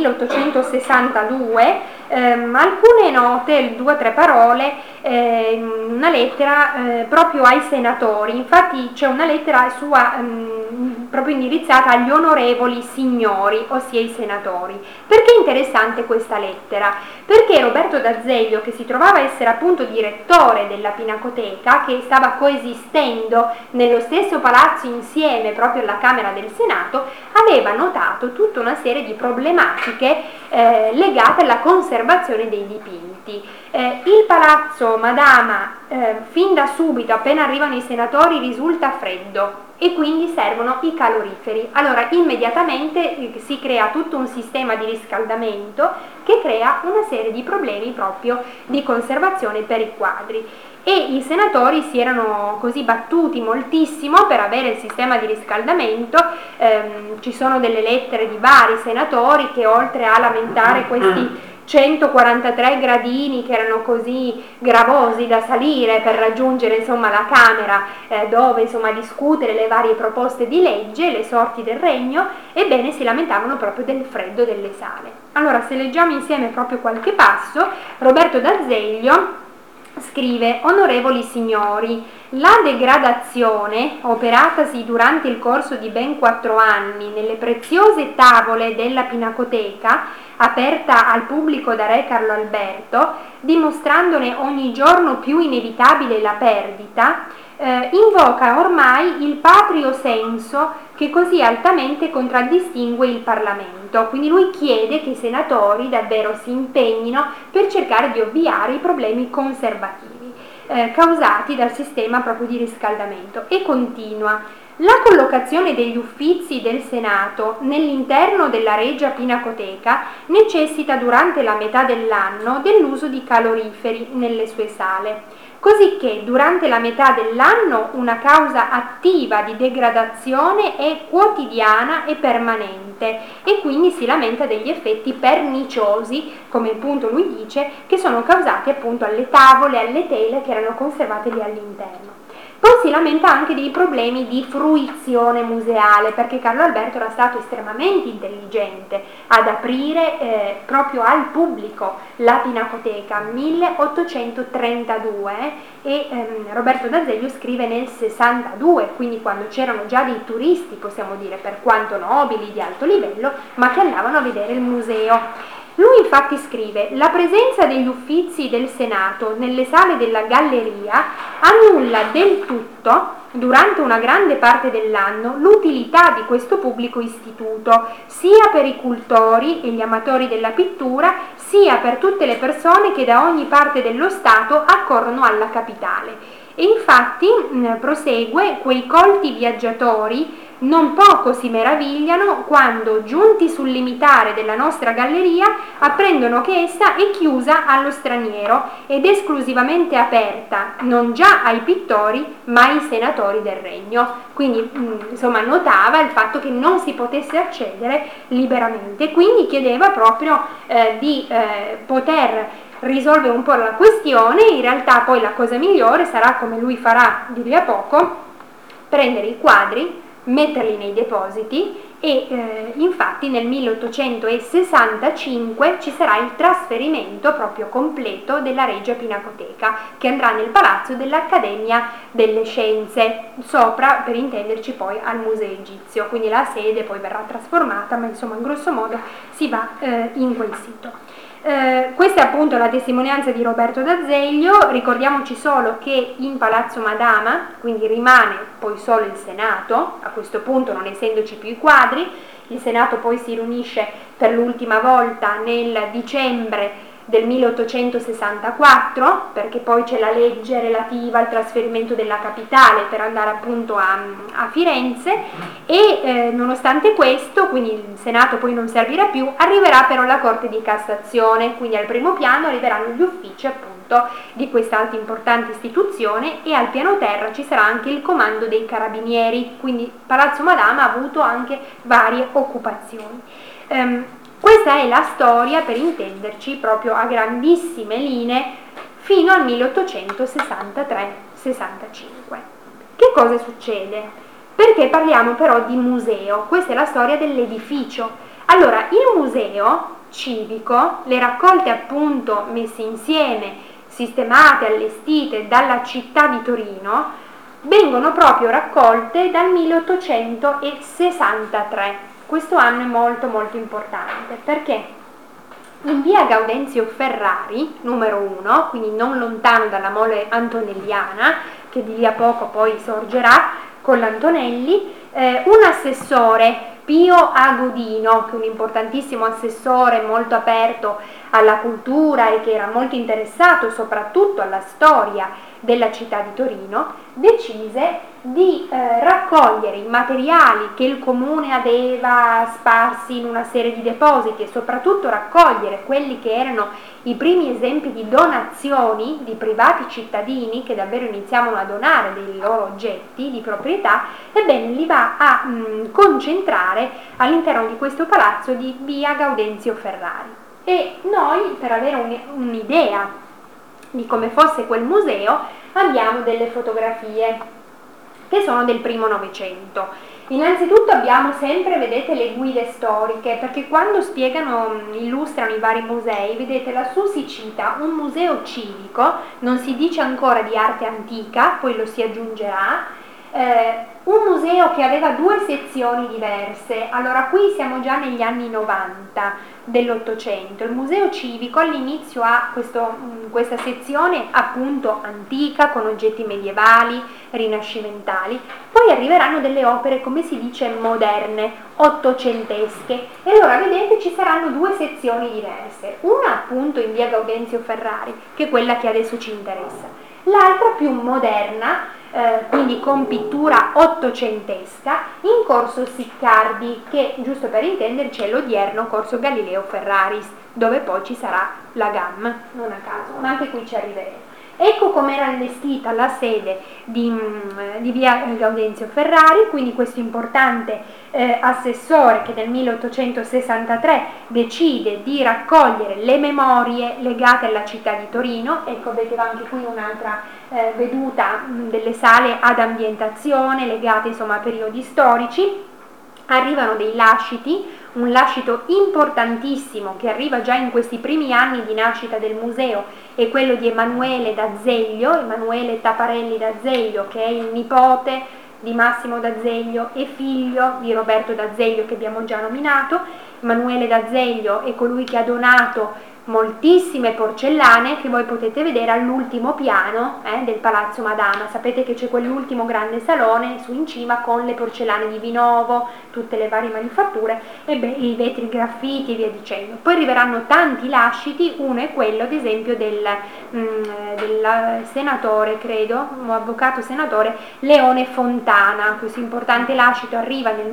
[SPEAKER 1] 1862 alcune note, 2 o 3 parole, una lettera proprio ai senatori. Infatti c'è una lettera sua proprio indirizzata agli onorevoli signori, ossia i senatori. Perché è interessante questa lettera? Perché Roberto D'Azeglio, che si trovava a essere appunto direttore della Pinacoteca, che stava coesistendo nello stesso palazzo insieme proprio alla Camera del Senato, aveva notato tutta una serie di problematiche legate alla conservazione dei dipinti. Il Palazzo Madama fin da subito, appena arrivano i senatori, risulta freddo e quindi servono i caloriferi. Allora immediatamente si crea tutto un sistema di riscaldamento che crea una serie di problemi proprio di conservazione per i quadri, e i senatori si erano così battuti moltissimo per avere il sistema di riscaldamento. Ci sono delle lettere di vari senatori che, oltre a lamentare questi 143 gradini che erano così gravosi da salire per raggiungere insomma la Camera dove insomma discutere le varie proposte di legge, le sorti del regno, ebbene si lamentavano proprio del freddo delle sale. Allora, se leggiamo insieme proprio qualche passo, Roberto D'Azeglio scrive: onorevoli signori, La degradazione, operatasi durante il corso di ben 4 anni nelle preziose tavole della Pinacoteca, aperta al pubblico da Re Carlo Alberto, dimostrandone ogni giorno più inevitabile la perdita, invoca ormai il patrio senso che così altamente contraddistingue il Parlamento. Quindi lui chiede che i senatori davvero si impegnino per cercare di ovviare i problemi conservativi causati dal sistema proprio di riscaldamento, e continua: la collocazione degli uffizi del Senato nell'interno della Regia Pinacoteca necessita durante la metà dell'anno dell'uso di caloriferi nelle sue sale, cosicché durante la metà dell'anno una causa attiva di degradazione è quotidiana e permanente, e quindi si lamenta degli effetti perniciosi, come appunto lui dice, che sono causati appunto alle tavole, alle tele che erano conservate lì all'interno. Poi si lamenta anche dei problemi di fruizione museale, perché Carlo Alberto era stato estremamente intelligente ad aprire proprio al pubblico la Pinacoteca 1832 e Roberto D'Azeglio scrive nel 62, quindi quando c'erano già dei turisti, possiamo dire, per quanto nobili, di alto livello, ma che andavano a vedere il museo. Lui infatti scrive: la presenza degli uffizi del Senato nelle sale della galleria annulla del tutto, durante una grande parte dell'anno, l'utilità di questo pubblico istituto, sia per i cultori e gli amatori della pittura, sia per tutte le persone che da ogni parte dello Stato accorrono alla capitale. E infatti, prosegue, quei colti viaggiatori non poco si meravigliano quando, giunti sul limitare della nostra galleria, apprendono che essa è chiusa allo straniero ed esclusivamente aperta non già ai pittori ma ai senatori del regno. Quindi insomma notava il fatto che non si potesse accedere liberamente, quindi chiedeva proprio di poter risolvere un po' la questione. In realtà poi la cosa migliore sarà, come lui farà di lì a poco, prendere i quadri, metterli nei depositi e infatti nel 1865 ci sarà il trasferimento proprio completo della Regia Pinacoteca, che andrà nel palazzo dell'Accademia delle Scienze, sopra, per intenderci, poi al Museo Egizio, quindi la sede poi verrà trasformata, ma insomma in grosso modo si va in quel sito. Questa è appunto la testimonianza di Roberto D'Azeglio. Ricordiamoci solo che in Palazzo Madama, quindi rimane poi solo il Senato, a questo punto non essendoci più i quadri. Il Senato poi si riunisce per l'ultima volta nel dicembre del 1864, perché poi c'è la legge relativa al trasferimento della capitale per andare appunto a Firenze, e nonostante questo, quindi il Senato poi non servirà più, arriverà però la Corte di Cassazione, quindi al primo piano arriveranno gli uffici appunto di questa alta importante istituzione, e al piano terra ci sarà anche il comando dei carabinieri, quindi Palazzo Madama ha avuto anche varie occupazioni. Questa è la storia, per intenderci, proprio a grandissime linee, fino al 1863-65. Che cosa succede? Perché parliamo però di museo? Questa è la storia dell'edificio. Allora, il museo civico, le raccolte appunto messe insieme, sistemate, allestite dalla città di Torino, vengono proprio raccolte dal 1863. Questo anno è molto molto importante, perché in via Gaudenzio Ferrari, numero 1, quindi non lontano dalla mole antonelliana, che di lì a poco poi sorgerà con l'Antonelli, un assessore, Pio Agodino, che è un importantissimo assessore molto aperto alla cultura e che era molto interessato soprattutto alla storia della città di Torino, decise di raccogliere i materiali che il comune aveva sparsi in una serie di depositi, e soprattutto raccogliere quelli che erano i primi esempi di donazioni di privati cittadini che davvero iniziavano a donare dei loro oggetti di proprietà. Ebbene, li va a concentrare all'interno di questo palazzo di via Gaudenzio Ferrari. E noi, per avere un'idea di come fosse quel museo, abbiamo delle fotografie che sono del primo Novecento. Innanzitutto abbiamo sempre, vedete, le guide storiche, perché quando spiegano, illustrano i vari musei, vedete, lassù si cita un museo civico, non si dice ancora di arte antica, poi lo si aggiungerà, un museo che aveva 2 sezioni diverse. Allora qui siamo già negli anni 90 dell'Ottocento. Il museo civico all'inizio ha questa sezione appunto antica con oggetti medievali, rinascimentali, poi arriveranno delle opere, come si dice, moderne, ottocentesche, e allora vedete ci saranno 2 sezioni diverse, una appunto in via Gaudenzio Ferrari, che è quella che adesso ci interessa, l'altra più moderna, quindi con pittura ottocentesca, in corso Siccardi, che giusto per intenderci è l'odierno corso Galileo Ferraris, dove poi ci sarà la GAM, non a caso, ma anche qui ci arriveremo. Ecco com'era allestita la sede di via Gaudenzio Ferrari, quindi questo importante assessore che nel 1863 decide di raccogliere le memorie legate alla città di Torino. Ecco, vedete anche qui un'altra veduta delle sale ad ambientazione legate insomma a periodi storici. Arrivano dei lasciti, un lascito importantissimo che arriva già in questi primi anni di nascita del museo è quello di Emanuele d'Azeglio, Emanuele Taparelli d'Azeglio, che è il nipote di Massimo d'Azeglio e figlio di Roberto d'Azeglio che abbiamo già nominato. Emanuele d'Azeglio è colui che ha donato moltissime porcellane che voi potete vedere all'ultimo piano del Palazzo Madama. Sapete che c'è quell'ultimo grande salone su in cima con le porcellane di Vinovo, tutte le varie manifatture e i vetri graffiti e via dicendo. Poi arriveranno tanti lasciti, uno è quello ad esempio del senatore, credo, un avvocato senatore Leone Fontana. Questo importante lascito arriva nel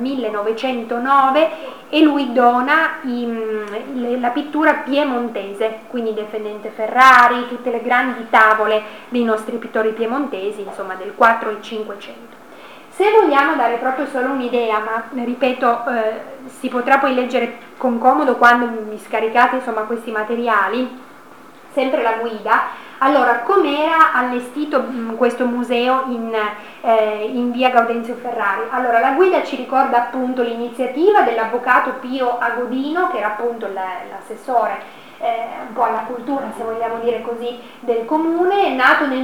[SPEAKER 1] 1909 e lui dona la pittura piemontese, quindi Defendente Ferrari, tutte le grandi tavole dei nostri pittori piemontesi, insomma del 4 e 500. Se vogliamo dare proprio solo un'idea, ma ripeto, si potrà poi leggere con comodo quando vi scaricate insomma questi materiali, sempre la guida. Allora, com'era allestito questo museo in via Gaudenzio Ferrari? Allora, la guida ci ricorda appunto l'iniziativa dell'avvocato Pio Agodino, che era appunto l'assessore un po' alla cultura, se vogliamo dire così, del comune, nato nel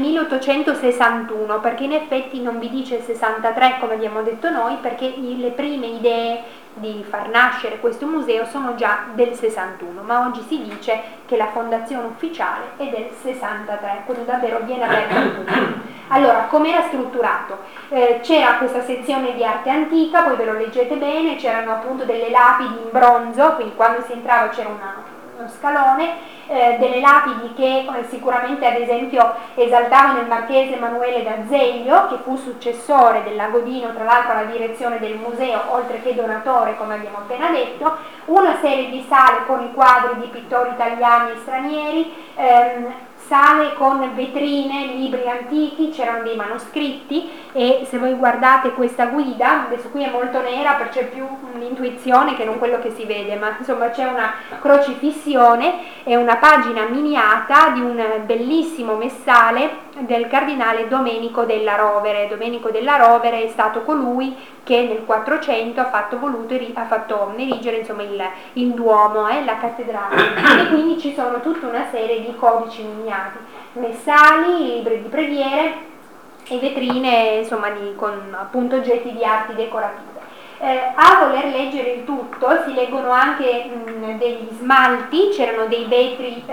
[SPEAKER 1] 1861, perché in effetti non vi dice il 63 come abbiamo detto noi, perché le prime idee di far nascere questo museo sono già del 61, ma oggi si dice che la fondazione ufficiale è del 63, quindi davvero viene aperto al pubblico. Allora, com'era strutturato? C'era questa sezione di arte antica, poi ve lo leggete bene, c'erano appunto delle lapidi in bronzo, quindi quando si entrava c'era uno scalone, delle lapidi che sicuramente ad esempio esaltavano il marchese Emanuele d'Azeglio, che fu successore dell'Agodino tra l'altro alla direzione del museo, oltre che donatore come abbiamo appena detto, una serie di sale con i quadri di pittori italiani e stranieri, sale con vetrine, libri antichi, c'erano dei manoscritti, e se voi guardate questa guida, adesso qui è molto nera perché c'è più l'intuizione che non quello che si vede, ma insomma c'è una crocifissione e una pagina miniata di un bellissimo messale del cardinale Domenico della Rovere. Domenico della Rovere è stato colui che nel 400 ha fatto erigere insomma il Duomo, la cattedrale, e quindi ci sono tutta una serie di codici miniati, messali, libri di preghiere e vetrine insomma con appunto oggetti di arti decorative. A voler leggere il tutto si leggono anche degli smalti, c'erano dei vetri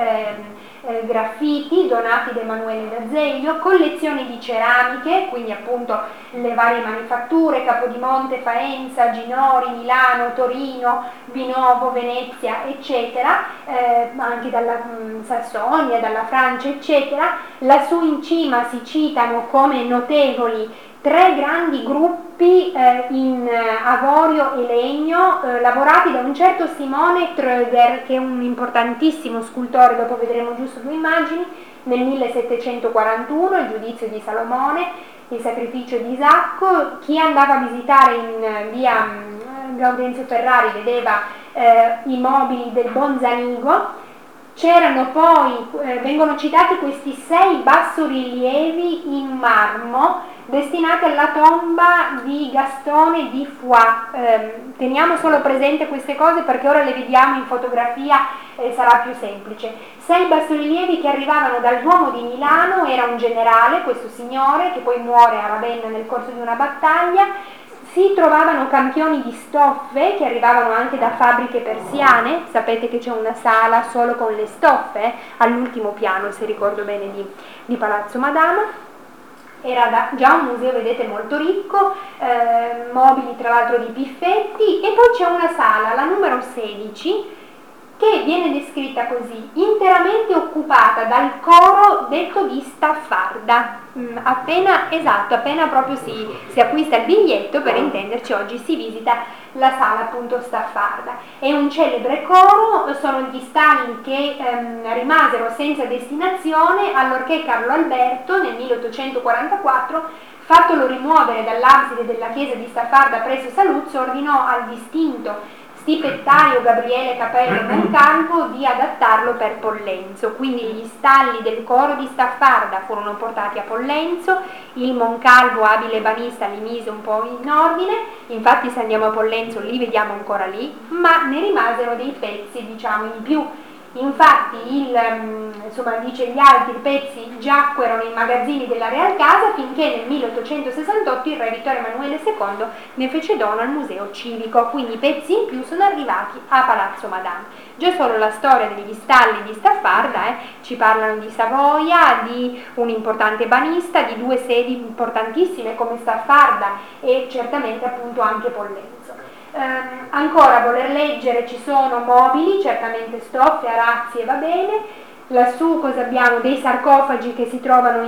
[SPEAKER 1] graffiti donati da Emanuele d'Azeglio, collezioni di ceramiche, quindi appunto le varie manifatture, Capodimonte, Faenza, Ginori, Milano, Torino, Vinovo, Venezia, eccetera, anche dalla Sassonia, dalla Francia, eccetera. Lassù in cima si citano come notevoli 3 grandi gruppi in avorio e legno, lavorati da un certo Simone Tröger, che è un importantissimo scultore, dopo vedremo giusto 2 immagini, nel 1741, il giudizio di Salomone, il sacrificio di Isacco. Chi andava a visitare in via Gaudenzio Ferrari vedeva i mobili del Bonzanigo. C'erano poi, vengono citati questi 6 bassorilievi in marmo destinati alla tomba di Gastone di Foix. Teniamo solo presente queste cose perché ora le vediamo in fotografia e sarà più semplice. 6 bassorilievi che arrivavano dal Duomo di Milano, era un generale, questo signore, che poi muore a Ravenna nel corso di una battaglia. Si trovavano campioni di stoffe che arrivavano anche da fabbriche persiane, sapete che c'è una sala solo con le stoffe all'ultimo piano, se ricordo bene, di Palazzo Madama. Era già un museo, vedete, molto ricco, mobili tra l'altro di Piffetti, e poi c'è una sala, la numero 16, che viene descritta così: interamente occupata dal coro detto di Staffarda. Appena proprio si acquista il biglietto, per intenderci, oggi si visita la sala appunto Staffarda. È un celebre coro, sono gli stalli che rimasero senza destinazione allorché Carlo Alberto nel 1844, fattolo rimuovere dall'abside della chiesa di Staffarda presso Saluzzo, ordinò al distinto stipettario Gabriele Capello Moncalvo di adattarlo per Pollenzo. Quindi gli stalli del coro di Staffarda furono portati a Pollenzo, il Moncalvo, abile banista, li mise un po' in ordine, infatti se andiamo a Pollenzo li vediamo ancora lì, ma ne rimasero dei pezzi, diciamo, in più. Infatti dice gli altri pezzi giacquero nei magazzini della Real Casa finché nel 1868 il re Vittorio Emanuele II ne fece dono al museo civico, quindi i pezzi in più sono arrivati a Palazzo Madama. Già solo la storia degli stalli di Staffarda ci parlano di Savoia, di un importante banista, di 2 sedi importantissime come Staffarda e certamente appunto anche Pollenzo. Ancora a voler leggere ci sono mobili, certamente stoffe, arazzi e va bene. Lassù cosa abbiamo? Dei sarcofagi che si trovano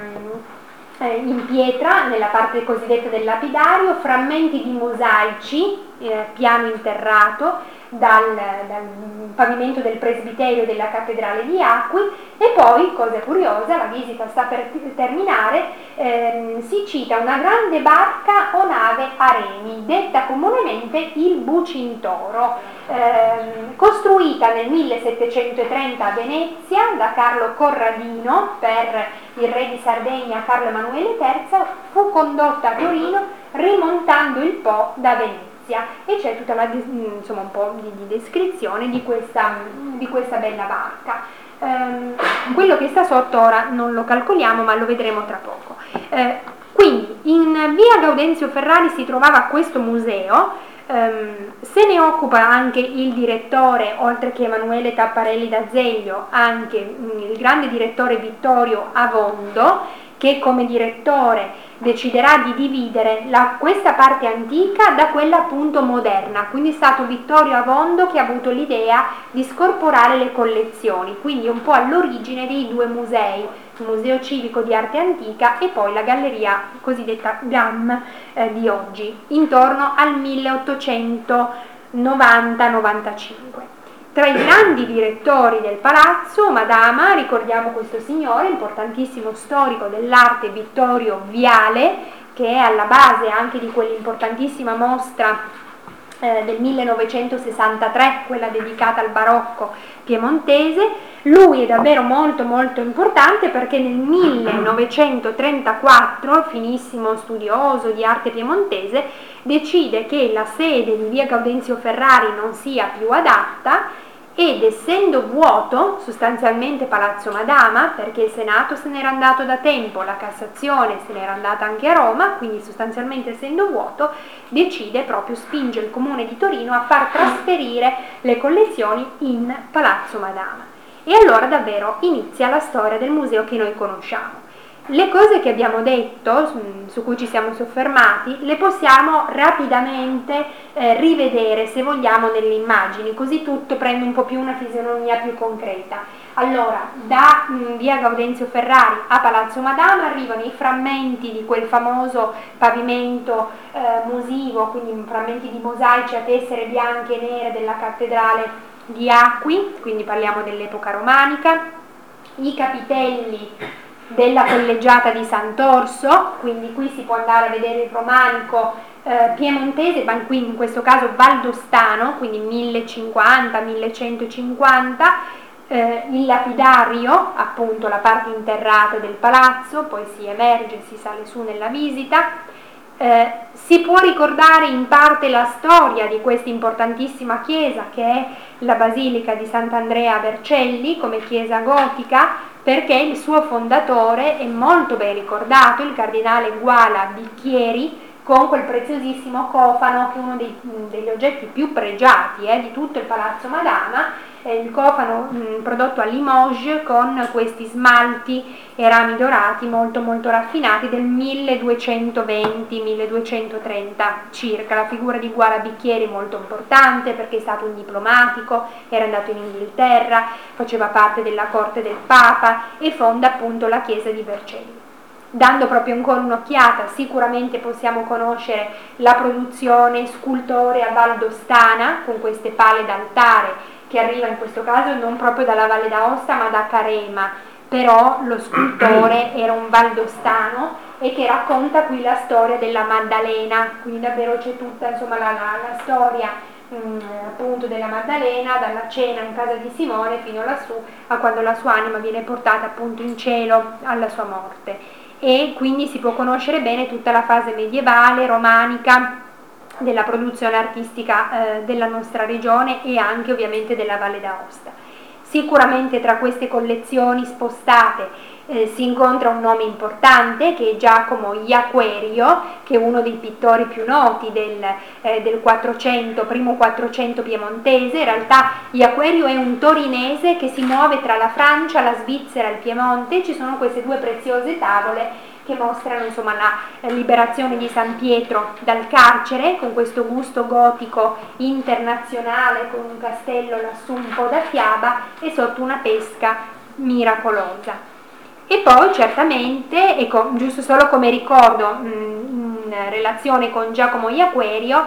[SPEAKER 1] in pietra nella parte cosiddetta del lapidario, frammenti di mosaici, piano interrato dal pavimento del presbiterio della cattedrale di Acqui. E poi, cosa curiosa, la visita sta per terminare, si cita una grande barca o nave a remi, detta comunemente il Bucintoro, costruita nel 1730 a Venezia da Carlo Corradino per il re di Sardegna Carlo Emanuele III, fu condotta a Torino rimontando il Po da Venezia, e c'è tutta un po' di descrizione di questa bella barca. Quello che sta sotto ora non lo calcoliamo, ma lo vedremo tra poco. Quindi in via Gaudenzio Ferrari si trovava questo museo, se ne occupa anche il direttore, oltre che Emanuele Tapparelli d'Azeglio, anche il grande direttore Vittorio Avondo, che come direttore deciderà di dividere questa parte antica da quella appunto moderna. Quindi è stato Vittorio Avondo che ha avuto l'idea di scorporare le collezioni, quindi un po' all'origine dei 2 musei, il Museo Civico di Arte Antica e poi la galleria cosiddetta GAM di oggi, intorno al 1890-95. Tra i grandi direttori del palazzo Madama ricordiamo questo signore, importantissimo storico dell'arte, Vittorio Viale, che è alla base anche di quell'importantissima mostra del 1963, quella dedicata al barocco piemontese. Lui è davvero molto molto importante perché nel 1934, finissimo studioso di arte piemontese, decide che la sede di via Gaudenzio Ferrari non sia più adatta, ed essendo vuoto sostanzialmente Palazzo Madama, perché il Senato se n'era andato da tempo, la Cassazione se n'era andata anche a Roma, quindi sostanzialmente essendo vuoto spinge il Comune di Torino a far trasferire le collezioni in Palazzo Madama. E allora davvero inizia la storia del museo che noi conosciamo. Le cose che abbiamo detto, su cui ci siamo soffermati, le possiamo rapidamente rivedere, se vogliamo, nelle immagini, così tutto prende un po' più una fisionomia più concreta. Allora, da via Gaudenzio Ferrari a Palazzo Madama arrivano i frammenti di quel famoso pavimento musivo, quindi frammenti di mosaici a tessere bianche e nere della cattedrale di Acqui, quindi parliamo dell'epoca romanica, i capitelli della collegiata di Sant'Orso, quindi qui si può andare a vedere il romanico piemontese, ma qui in questo caso valdostano, quindi 1050-1150, il lapidario, appunto la parte interrata del palazzo, poi si emerge, si sale su nella visita. Si può ricordare in parte la storia di questa importantissima chiesa che è la Basilica di Sant'Andrea a Vercelli come chiesa gotica, perché il suo fondatore è molto ben ricordato, il cardinale Guala Bicchieri, con quel preziosissimo cofano che è uno degli oggetti più pregiati di tutto il Palazzo Madama, il cofano prodotto a Limoges con questi smalti e rami dorati molto molto raffinati del 1220-1230 circa. La figura di Guala Bicchieri è molto importante perché è stato un diplomatico, era andato in Inghilterra, faceva parte della corte del Papa e fonda appunto la chiesa di Vercelli. Dando proprio ancora un'occhiata, sicuramente possiamo conoscere la produzione scultorea valdostana con queste pale d'altare che arriva in questo caso non proprio dalla Valle d'Aosta ma da Carema, però lo scultore era un valdostano e che racconta qui la storia della Maddalena, quindi davvero c'è tutta insomma la storia appunto della Maddalena, dalla cena in casa di Simone fino lassù a quando la sua anima viene portata appunto in cielo alla sua morte. E quindi si può conoscere bene tutta la fase medievale, romanica della produzione artistica della nostra regione e anche ovviamente della Valle d'Aosta. Sicuramente tra queste collezioni spostate si incontra un nome importante che è Giacomo Iaquerio, che è uno dei pittori più noti del 400, primo 400 piemontese. In realtà Iaquerio è un torinese che si muove tra la Francia, la Svizzera e il Piemonte. Ci sono queste due preziose tavole che mostrano insomma la liberazione di San Pietro dal carcere con questo gusto gotico internazionale, con un castello lassù un po' da fiaba e sotto una pesca miracolosa. E poi certamente, ecco, giusto solo come ricordo in relazione con Giacomo Iaquerio,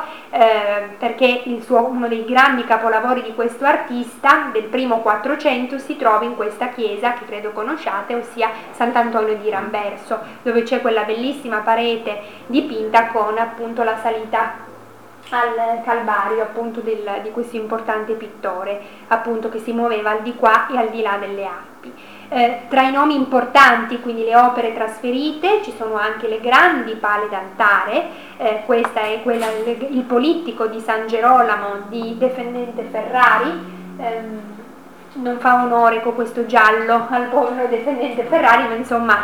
[SPEAKER 1] perché uno dei grandi capolavori di questo artista del primo 400 si trova in questa chiesa che credo conosciate, ossia Sant'Antonio di Ramberso, dove c'è quella bellissima parete dipinta con appunto la salita al Calvario appunto di questo importante pittore appunto che si muoveva al di qua e al di là delle Alpi. Tra i nomi importanti, quindi le opere trasferite, ci sono anche le grandi pale d'altare, questa è quella, il Polittico di San Gerolamo di Defendente Ferrari, non fa onore con questo giallo al povero Defendente Ferrari, ma insomma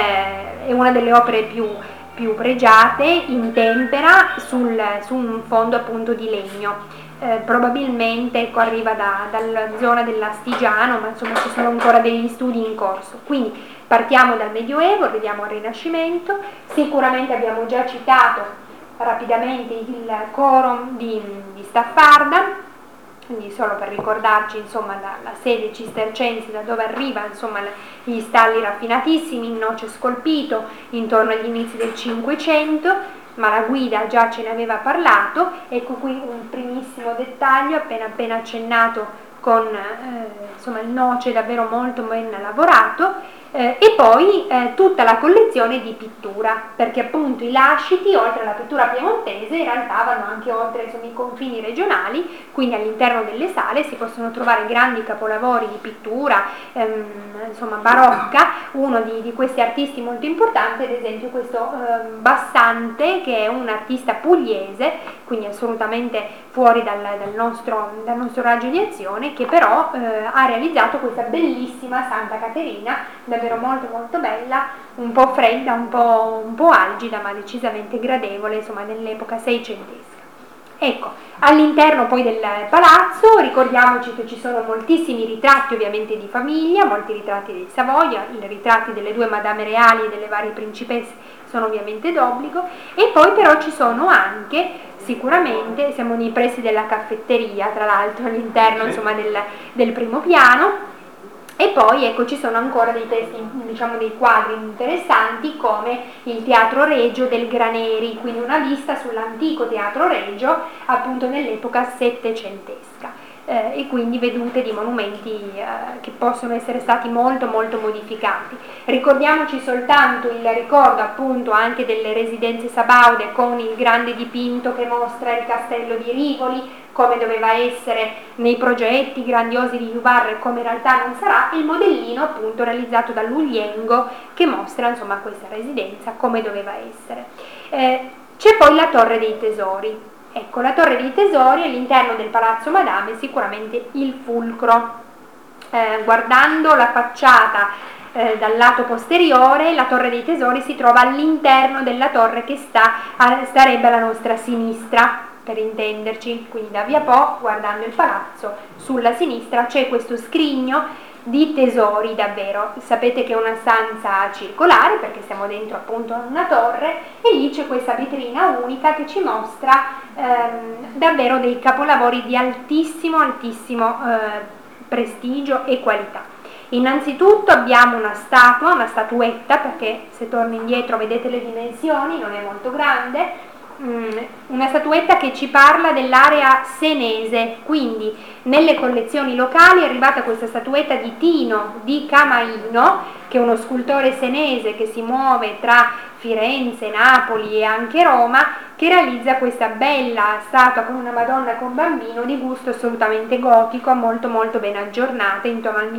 [SPEAKER 1] è una delle opere più pregiate, in tempera, su un fondo appunto di legno. Probabilmente arriva dalla zona dell'Astigiano, ma insomma ci sono ancora degli studi in corso. Quindi partiamo dal Medioevo, arriviamo al Rinascimento. Sicuramente abbiamo già citato rapidamente il coro di Staffarda, quindi solo per ricordarci insomma la sede cistercense da dove arriva insomma gli stalli raffinatissimi in noce scolpito intorno agli inizi del Cinquecento. Ma la guida già ce ne aveva parlato. Ecco qui un primissimo dettaglio appena accennato con insomma il noce davvero molto ben lavorato, e poi tutta la collezione di pittura, perché appunto i lasciti oltre alla pittura piemontese in realtà vanno anche oltre insomma, i confini regionali, quindi all'interno delle sale si possono trovare grandi capolavori di pittura insomma barocca. Uno di questi artisti molto importanti è ad esempio questo Bassante, che è un artista pugliese, quindi assolutamente fuori dal nostro raggio di azione, che però ha realizzato questa bellissima Santa Caterina, davvero molto molto bella, un po' fredda, un po' algida, ma decisamente gradevole, insomma nell'epoca seicentesca. Ecco, all'interno poi del palazzo ricordiamoci che ci sono moltissimi ritratti ovviamente di famiglia, molti ritratti dei Savoia, i ritratti delle due madame reali e delle varie principesse sono ovviamente d'obbligo, e poi però ci sono anche sicuramente, siamo nei pressi della caffetteria tra l'altro all'interno insomma del primo piano. E poi ecco ci sono ancora dei testi, diciamo dei quadri interessanti come il Teatro Regio del Graneri, quindi una vista sull'antico Teatro Regio appunto nell'epoca settecentesca, e quindi vedute di monumenti che possono essere stati molto molto modificati. Ricordiamoci soltanto il ricordo appunto anche delle residenze sabaude con il grande dipinto che mostra il castello di Rivoli, come doveva essere nei progetti grandiosi di Yubar, come in realtà non sarà, e il modellino appunto realizzato da Luliengo che mostra insomma questa residenza come doveva essere. C'è poi la Torre dei Tesori. Ecco, la Torre dei Tesori all'interno del Palazzo Madama è sicuramente il fulcro. Guardando la facciata dal lato posteriore, la Torre dei Tesori si trova all'interno della torre che starebbe alla nostra sinistra, per intenderci, quindi da Via Po, guardando il palazzo, sulla sinistra c'è questo scrigno di tesori davvero. Sapete che è una stanza circolare perché siamo dentro appunto una torre e lì c'è questa vetrina unica che ci mostra davvero dei capolavori di altissimo prestigio e qualità. Innanzitutto abbiamo una statuetta, perché se torno indietro vedete le dimensioni, non è molto grande, una statuetta che ci parla dell'area senese, quindi nelle collezioni locali è arrivata questa statuetta di Tino di Camaino, che è uno scultore senese che si muove tra Firenze, Napoli e anche Roma, che realizza questa bella statua con una Madonna con bambino di gusto assolutamente gotico, molto molto ben aggiornata, intorno al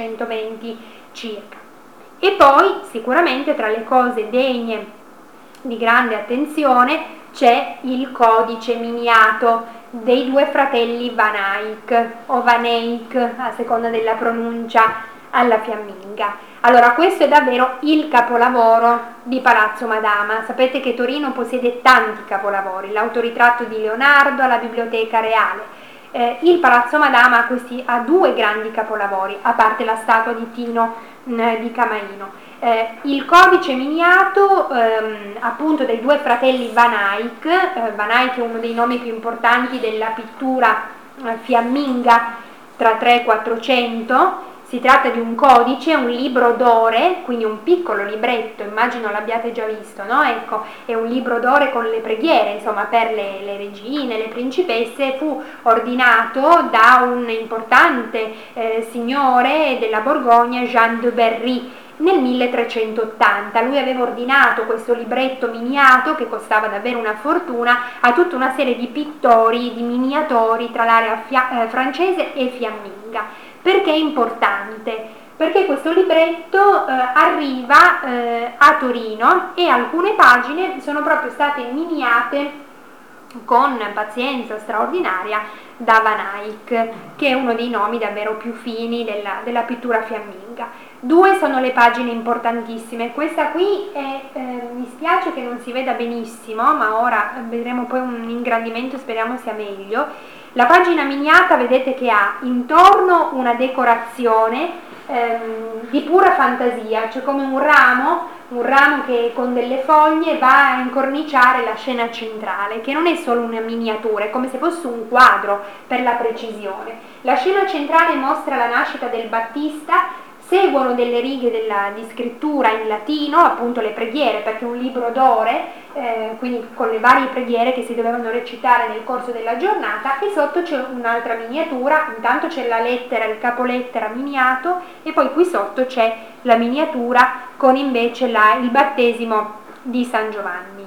[SPEAKER 1] 1320 circa. E poi sicuramente tra le cose degne di grande attenzione c'è il codice miniato dei due fratelli Van Eyck o Van Eyck a seconda della pronuncia alla fiamminga. Allora, questo è davvero il capolavoro di Palazzo Madama. Sapete che Torino possiede tanti capolavori, l'autoritratto di Leonardo, la Biblioteca Reale. Il Palazzo Madama ha due grandi capolavori, a parte la statua di Tino di Camaino. Il codice miniato appunto dei due fratelli Van Eyck. Van Eyck è uno dei nomi più importanti della pittura fiamminga tra 3 e 400. Si tratta di un codice, un libro d'ore, quindi un piccolo libretto, immagino l'abbiate già visto, no? Ecco, è un libro d'ore con le preghiere, insomma, per le regine, le principesse. Fu ordinato da un importante signore della Borgogna, Jean de Berry, nel 1380. Lui aveva ordinato questo libretto miniato, che costava davvero una fortuna, a tutta una serie di pittori, di miniatori tra l'area francese e fiamminga. Perché è importante? Perché questo libretto arriva a Torino e alcune pagine sono proprio state miniate con pazienza straordinaria da Van Eyck, che è uno dei nomi davvero più fini della pittura fiamminga. Due sono le pagine importantissime. Questa qui mi spiace che non si veda benissimo, ma ora vedremo poi un ingrandimento, speriamo sia meglio. La pagina miniata vedete che ha intorno una decorazione di pura fantasia, cioè come un ramo che con delle foglie va a incorniciare la scena centrale, che non è solo una miniatura, è come se fosse un quadro per la precisione. La scena centrale mostra la nascita del Battista, seguono delle righe di scrittura in latino, appunto le preghiere, perché è un libro d'ore, quindi con le varie preghiere che si dovevano recitare nel corso della giornata, e sotto c'è un'altra miniatura. Intanto c'è la lettera, il capolettera miniato, e poi qui sotto c'è la miniatura con invece il battesimo di San Giovanni.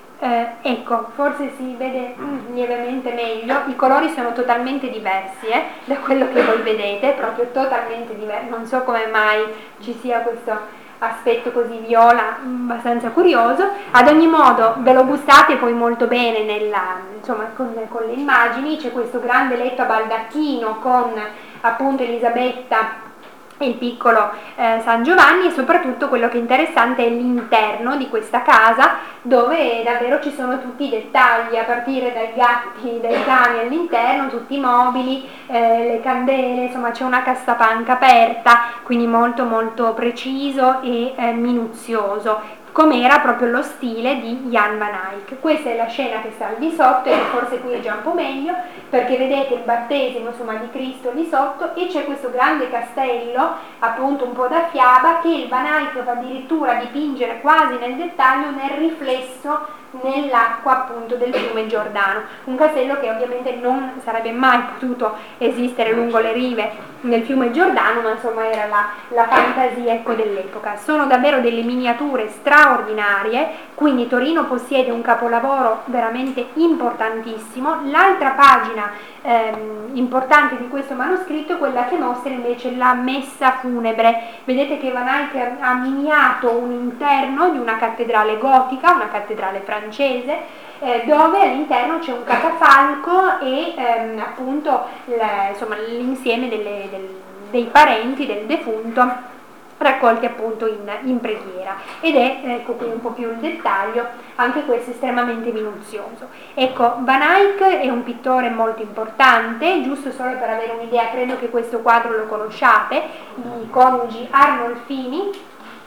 [SPEAKER 1] Ecco, forse si vede lievemente meglio, i colori sono totalmente diversi da quello che voi vedete, proprio totalmente diversi, non so come mai ci sia questo aspetto così viola, abbastanza curioso. Ad ogni modo ve lo gustate poi molto bene insomma, con le immagini. C'è questo grande letto a baldacchino con appunto Elisabetta e il piccolo San Giovanni, e soprattutto quello che è interessante è l'interno di questa casa, dove davvero ci sono tutti i dettagli, a partire dai gatti, dai cani all'interno, tutti i mobili, le candele, insomma c'è una cassapanca aperta, quindi molto molto preciso e minuzioso, come era proprio lo stile di Jan Van Eyck. Questa è la scena che sta al di sotto, e forse qui è già un po' meglio, perché vedete il battesimo insomma di Cristo lì sotto, e c'è questo grande castello, appunto un po' da fiaba, che il Van Eyck va addirittura a dipingere quasi nel dettaglio nel riflesso nell'acqua appunto del fiume Giordano, un castello che ovviamente non sarebbe mai potuto esistere lungo le rive del fiume Giordano, ma insomma era la fantasia dell'epoca. Sono davvero delle miniature straordinarie straordinarie, quindi Torino possiede un capolavoro veramente importantissimo. L'altra pagina importante di questo manoscritto è quella che mostra invece la messa funebre. Vedete che Van Eyck ha miniato un interno di una cattedrale gotica, una cattedrale francese, dove all'interno c'è un catafalco e appunto l'insieme dei parenti del defunto raccolti appunto in preghiera, ed è, ecco qui un po' più il dettaglio, anche questo estremamente minuzioso. Ecco, Van Eyck è un pittore molto importante, giusto solo per avere un'idea, credo che questo quadro lo conosciate, i coniugi Arnolfini,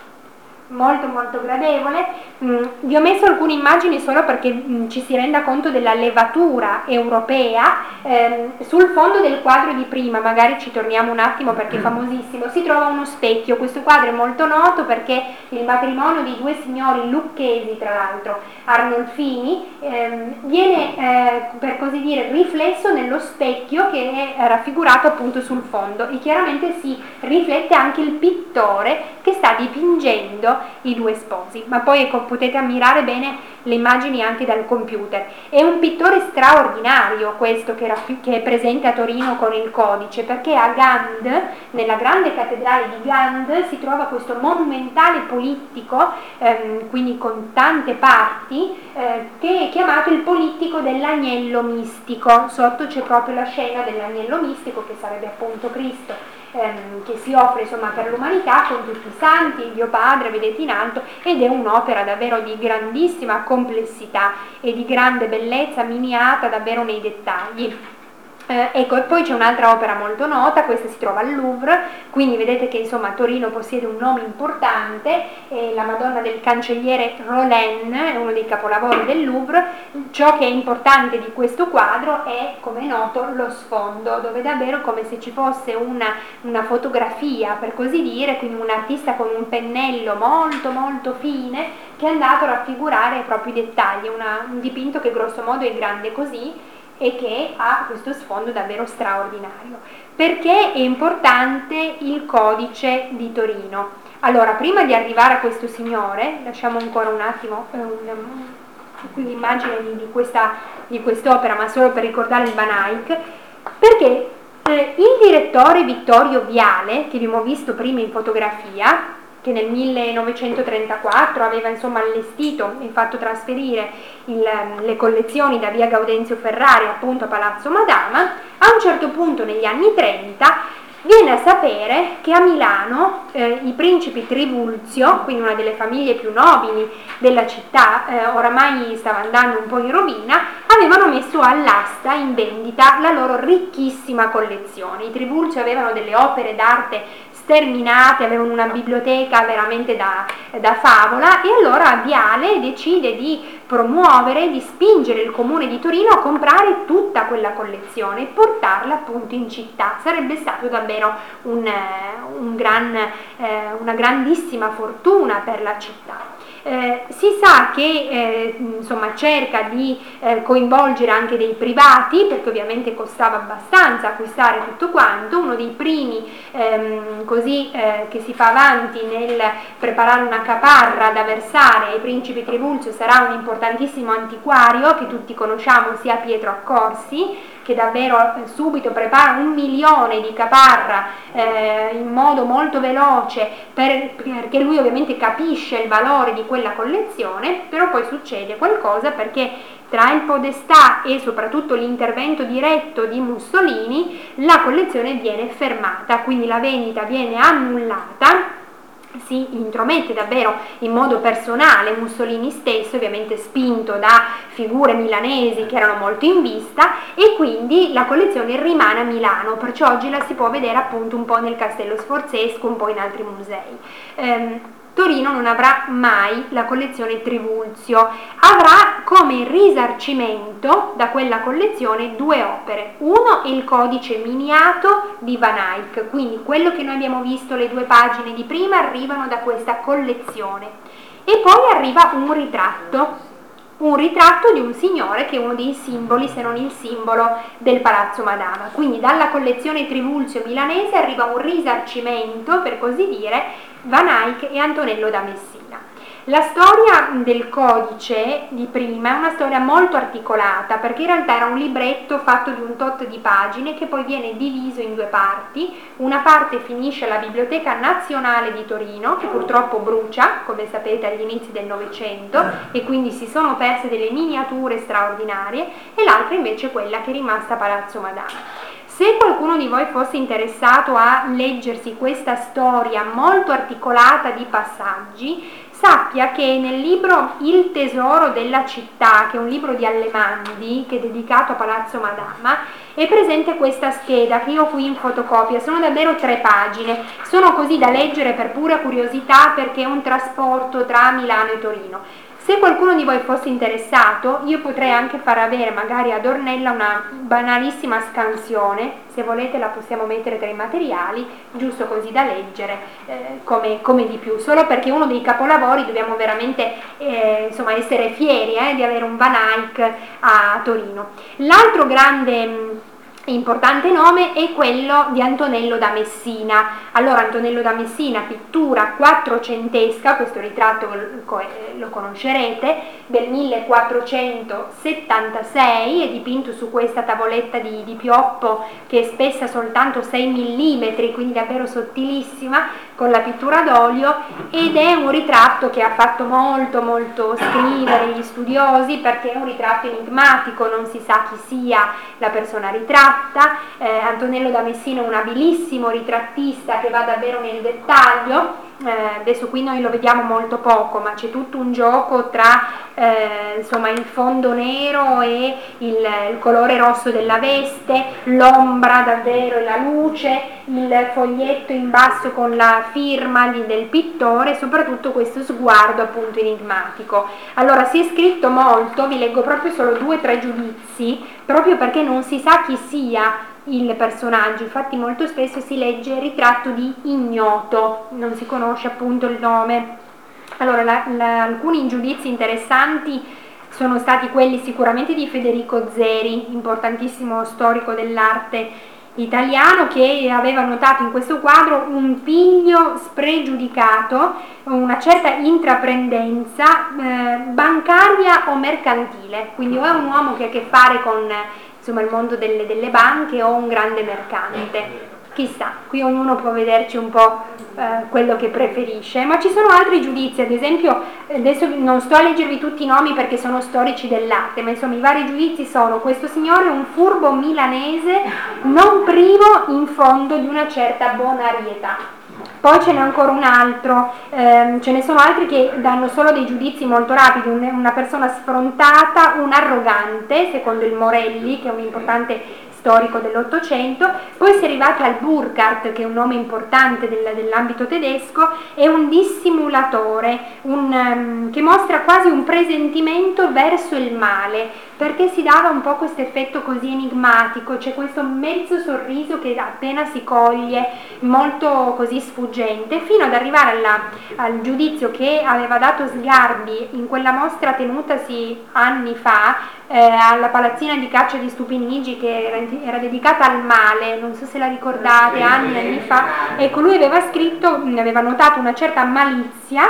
[SPEAKER 1] molto molto gradevole. Vi ho messo alcune immagini solo perché ci si renda conto della levatura europea. Sul fondo del quadro di prima, magari ci torniamo un attimo perché è famosissimo, si trova uno specchio. Questo quadro è molto noto perché il matrimonio di due signori lucchesi, tra l'altro Arnolfini, viene per così dire riflesso nello specchio che è raffigurato appunto sul fondo, e chiaramente si riflette anche il pittore che sta dipingendo i due sposi. Ma poi ecco, potete ammirare bene le immagini anche dal computer. È un pittore straordinario questo che è presente a Torino con il codice, perché a Gand, nella grande cattedrale di Gand, si trova questo monumentale polittico, quindi con tante parti, che è chiamato il polittico dell'agnello mistico. Sotto c'è proprio la scena dell'agnello mistico, che sarebbe appunto Cristo, che si offre insomma per l'umanità con tutti i santi, il Dio Padre, vedete in alto, ed è un'opera davvero di grandissima complessità e di grande bellezza, miniata davvero nei dettagli. Ecco, e poi c'è un'altra opera molto nota, questa si trova al Louvre, quindi vedete che insomma Torino possiede un nome importante, la Madonna del Cancelliere Rolin è uno dei capolavori del Louvre. Ciò che è importante di questo quadro è, come è noto, lo sfondo, dove davvero come se ci fosse una fotografia, per così dire, quindi un artista con un pennello molto molto fine che è andato a raffigurare proprio i dettagli, un dipinto che grosso modo è grande così e che ha questo sfondo davvero straordinario. Perché è importante il codice di Torino? Allora, prima di arrivare a questo signore, lasciamo ancora un attimo l'immagine di quest'opera, ma solo per ricordare il Van Eyck, perché il direttore Vittorio Viale, che abbiamo visto prima in fotografia, che nel 1934 aveva insomma allestito e fatto trasferire le collezioni da via Gaudenzio Ferrari appunto a Palazzo Madama, a un certo punto negli anni 30 viene a sapere che a Milano i principi Trivulzio, quindi una delle famiglie più nobili della città, oramai stava andando un po' in rovina, avevano messo all'asta in vendita la loro ricchissima collezione. I Trivulzio avevano delle opere d'arte sterminate, avevano una biblioteca veramente da favola, e allora Viale decide di promuovere, di spingere il comune di Torino a comprare tutta quella collezione e portarla appunto in città. Sarebbe stato davvero una grandissima fortuna per la città. Si sa che insomma cerca di coinvolgere anche dei privati, perché ovviamente costava abbastanza acquistare tutto quanto. Uno dei primi che si fa avanti nel preparare una caparra da versare ai principi Trivulzio sarà un importantissimo antiquario che tutti conosciamo, sia Pietro Accorsi, che davvero subito prepara 1 milione di caparra in modo molto veloce, perché lui ovviamente capisce il valore di quella collezione. Però poi succede qualcosa, perché tra il podestà e soprattutto l'intervento diretto di Mussolini la collezione viene fermata, quindi la vendita viene annullata. Si intromette davvero in modo personale Mussolini stesso, ovviamente spinto da figure milanesi che erano molto in vista, e quindi la collezione rimane a Milano, perciò oggi la si può vedere appunto un po' nel Castello Sforzesco, un po' in altri musei. Torino non avrà mai la collezione Trivulzio, avrà come risarcimento da quella collezione 2 opere. Uno è il codice miniato di Van Eyck, quindi quello che noi abbiamo visto, le 2 pagine di prima arrivano da questa collezione, e poi arriva un ritratto di un signore che è uno dei simboli, se non il simbolo, del Palazzo Madama. Quindi dalla collezione Trivulzio milanese arriva un risarcimento, per così dire, Van Eyck e Antonello da Messina. La storia del codice di prima è una storia molto articolata, perché in realtà era un libretto fatto di un tot di pagine che poi viene diviso in due parti. Una parte finisce alla Biblioteca Nazionale di Torino, che purtroppo brucia, come sapete, agli inizi del Novecento, e quindi si sono perse delle miniature straordinarie, e l'altra invece è quella che è rimasta a Palazzo Madama. Se qualcuno di voi fosse interessato a leggersi questa storia molto articolata di passaggi, sappia che nel libro Il tesoro della città, che è un libro di Allemandi che è dedicato a Palazzo Madama, è presente questa scheda che io ho qui in fotocopia. Sono davvero 3 pagine, sono così da leggere per pura curiosità, perché è un trasporto tra Milano e Torino. Se qualcuno di voi fosse interessato, io potrei anche far avere magari ad Ornella una banalissima scansione, se volete la possiamo mettere tra i materiali, giusto così da leggere come di più, solo perché uno dei capolavori dobbiamo veramente insomma essere fieri di avere un Van Eyck a Torino. L'altro grande importante nome è quello di Antonello da Messina. Allora, Antonello da Messina, pittura quattrocentesca, questo ritratto lo conoscerete, del 1476, è dipinto su questa tavoletta di pioppo che è spessa soltanto 6 mm, quindi davvero sottilissima, con la pittura d'olio, ed è un ritratto che ha fatto molto scrivere gli studiosi, perché è un ritratto enigmatico, non si sa chi sia la persona ritratta. Antonello da Messina è un abilissimo ritrattista che va davvero nel dettaglio. Adesso qui noi lo vediamo molto poco, ma c'è tutto un gioco tra insomma il fondo nero e il colore rosso della veste, l'ombra davvero e la luce, il foglietto in basso con la firma del pittore, e soprattutto questo sguardo appunto enigmatico. Allora, si è scritto molto, vi leggo proprio solo 2 o 3 giudizi, proprio perché non si sa chi sia il personaggio. Infatti molto spesso si legge ritratto di ignoto, non si conosce appunto il nome. Allora, alcuni giudizi interessanti sono stati quelli sicuramente di Federico Zeri, importantissimo storico dell'arte italiano, che aveva notato in questo quadro un piglio spregiudicato, una certa intraprendenza bancaria o mercantile, quindi o è un uomo che ha a che fare con insomma il mondo delle banche o un grande mercante. Chissà, qui ognuno può vederci un po' quello che preferisce, ma ci sono altri giudizi. Ad esempio, adesso non sto a leggervi tutti i nomi perché sono storici dell'arte, ma insomma i vari giudizi sono: questo signore è un furbo milanese non privo in fondo di una certa bonarietà. Poi ce n'è ancora un altro, ce ne sono altri che danno solo dei giudizi molto rapidi: una persona sfrontata, un arrogante, secondo il Morelli, che è un importante storico dell'Ottocento. Poi si è arrivati al Burkhardt, che è un nome importante dell'ambito tedesco, e un dissimulatore, che mostra quasi un presentimento verso il male, perché si dava un po' questo effetto così enigmatico, c'è questo mezzo sorriso che appena si coglie, molto così sfuggente, fino ad arrivare al giudizio che aveva dato Sgarbi in quella mostra tenutasi anni fa alla palazzina di caccia di Stupinigi, che era dedicata al male, non so se la ricordate, anni fa. Ecco, lui aveva scritto, aveva notato una certa malizia